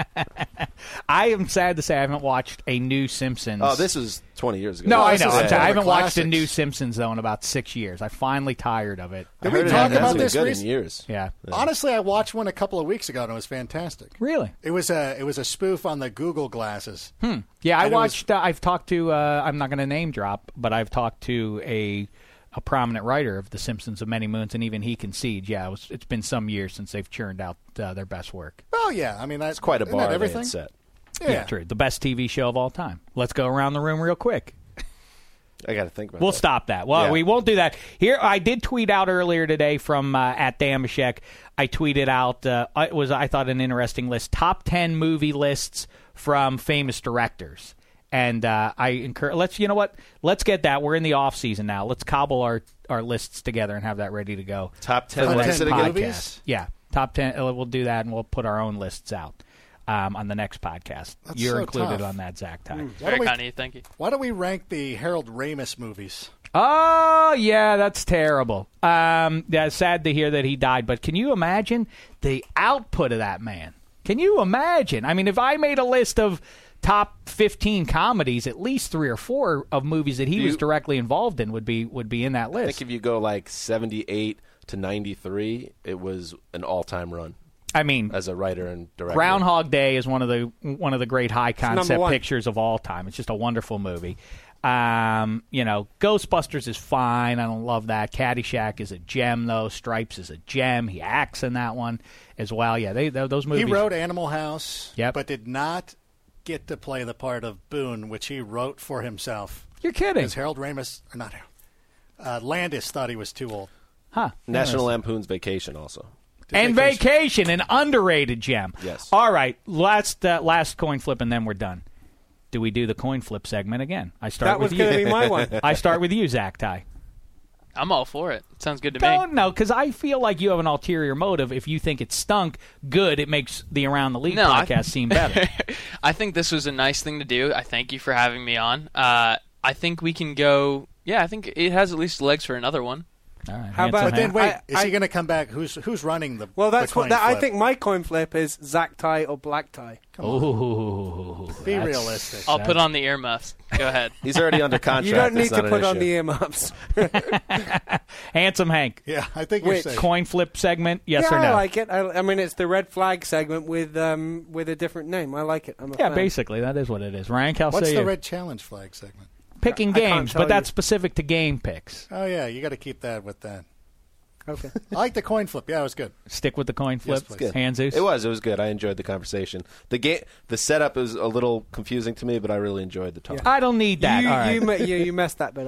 I am sad to say I haven't watched a new Simpsons. Oh, this was 20 years ago. No, I this know. is I'm one of sorry. I the haven't watched a classics. new Simpsons, though, in about 6 years. I'm finally tired of it. Did I we heard it talk hasn't about been this good in recently? years. Yeah. Honestly, I watched one a couple of weeks ago and it was fantastic. Really? It was a spoof on the Google glasses. Yeah, I And it was- watched. I've talked to. I'm not going to name drop, but I've talked to a prominent writer of The Simpsons of many moons, and even he concedes. Yeah, it's been some years since they've churned out their best work. Oh yeah, I mean that's It's quite a isn't that bar they everything. had set. Yeah. True. The best TV show of all time. Let's go around the room real quick. I got to think about We'll that. stop that. Well, Yeah. we won't do that. Here, I did tweet out earlier today from at Damashek. I tweeted out, I thought, an interesting list. Top 10 movie lists from famous directors. And I encourage, you know what? Let's get that. We're in the off season now. Let's cobble our lists together and have that ready to go. Top 10 Top what 10 is it again? movies? Yeah, top 10. We'll do that, and we'll put our own lists out on the next podcast. That's You're so included tough. on that, Zach Ty. Why very don't, we, kind of you. Thank you. why don't we rank the Harold Ramis movies? Oh, yeah, that's terrible. Yeah, sad to hear that he died, but can you imagine the output of that man? Can you imagine? I mean, if I made a list of top 15 comedies, at least 3 or 4 of movies that he was directly involved in would be in that I list. think if you go like 78 to 93, it was an all-time run I mean, as a writer and director. Groundhog Day is one of the great high number concept one. pictures of all time. It's just a wonderful movie. Ghostbusters is fine. I don't love that. Caddyshack is a gem, though. Stripes is a gem. He acts in that one as well. Yeah, those movies. He wrote Animal House, Yep. but did not get to play the part of Boone, which he wrote for himself. You're kidding, Because Harold Ramis, or not Harold, Landis thought he was too old. huh? National Lampoon's Vacation also. And Vacation, an underrated gem. Yes. All right, last coin flip, and then we're done. Do we do the coin flip segment again? I start That was with you. going to be my one. I start with you, Zach Ty. I'm all for it. Sounds good to me. Don't know, because I feel like you have an ulterior motive. If you think it stunk, good. It makes the Around the League No, podcast seem better. I think this was a nice thing to do. I thank you for having me on. I think we can go. Yeah, I think it has at least legs for another one. All right, How about- But then wait, I- is he going to come back? Who's running the? Well, that's the coin what I flip? think. My coin flip is Zach tie or black tie. Ooh, Be that's- realistic. I'll put on the earmuffs. Go ahead. He's already under contract. You don't need It's to not put an on issue. the earmuffs. Handsome Hank. Yeah, I think you're Which safe. Coin flip segment, yes yeah, or no? I like it. I mean, it's the red flag segment with a different name. I like it. I'm a Yeah, fan. basically, that is what it is. Ryan, I'll What's say the you. red challenge flag segment? Picking I can't games, tell but that's you. specific to game picks. Oh yeah, you got to keep that with that. Okay. I like the coin flip. Yeah, it was good. Stick with the coin flip. please. Good. Hanzus. It was good. I enjoyed the conversation. The setup is a little confusing to me, but I really enjoyed the talk. I don't need that. All right. You messed that bit up. How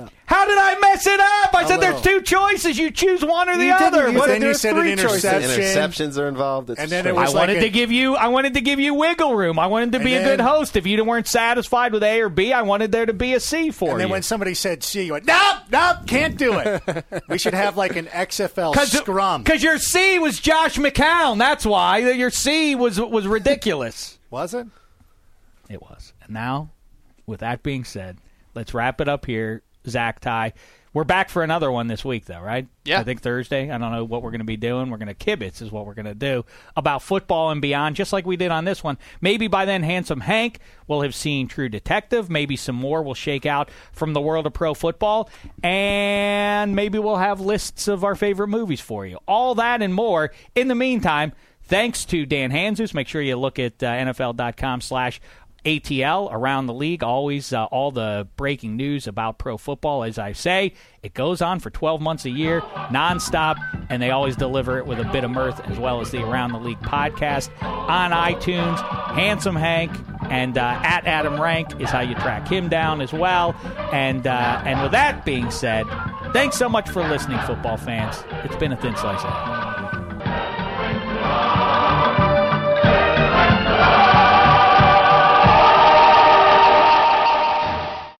How did I mess it up? I said there's two choices. You choose one or the other. But then you there's said an 3 choices. interception. Interceptions are involved. It's And then strange. it was I wanted to give you wiggle room. I wanted to be a And good then- host. If you weren't satisfied with A or B, I wanted there to be a C for And then you. when somebody said C, you went, nope, can't do it. We should have like an XFL scrum. Because your C was Josh McCown. That's why. Your C was ridiculous. Was it? It was. And now, with that being said, let's wrap it up here, Zach Ty. We're back for another one this week, though, right? Yeah. I think Thursday. I don't know what we're going to be doing. We're going to kibitz is what we're going to do about football and beyond, just like we did on this one. Maybe by then, Handsome Hank will have seen True Detective. Maybe some more will shake out from the world of pro football. And maybe we'll have lists of our favorite movies for you. All that and more. In the meantime, thanks to Dan Hanzus. Make sure you look at NFL.com/ATL around the league. Always all the breaking news about pro football. As I say, it goes on for 12 months a year, nonstop, and they always deliver it with a bit of mirth, as well as the Around the League podcast on iTunes. Handsome Hank and at Adam Rank is how you track him down as well. And with that being said, thanks so much for listening, football fans. It's been a thin slice of heaven.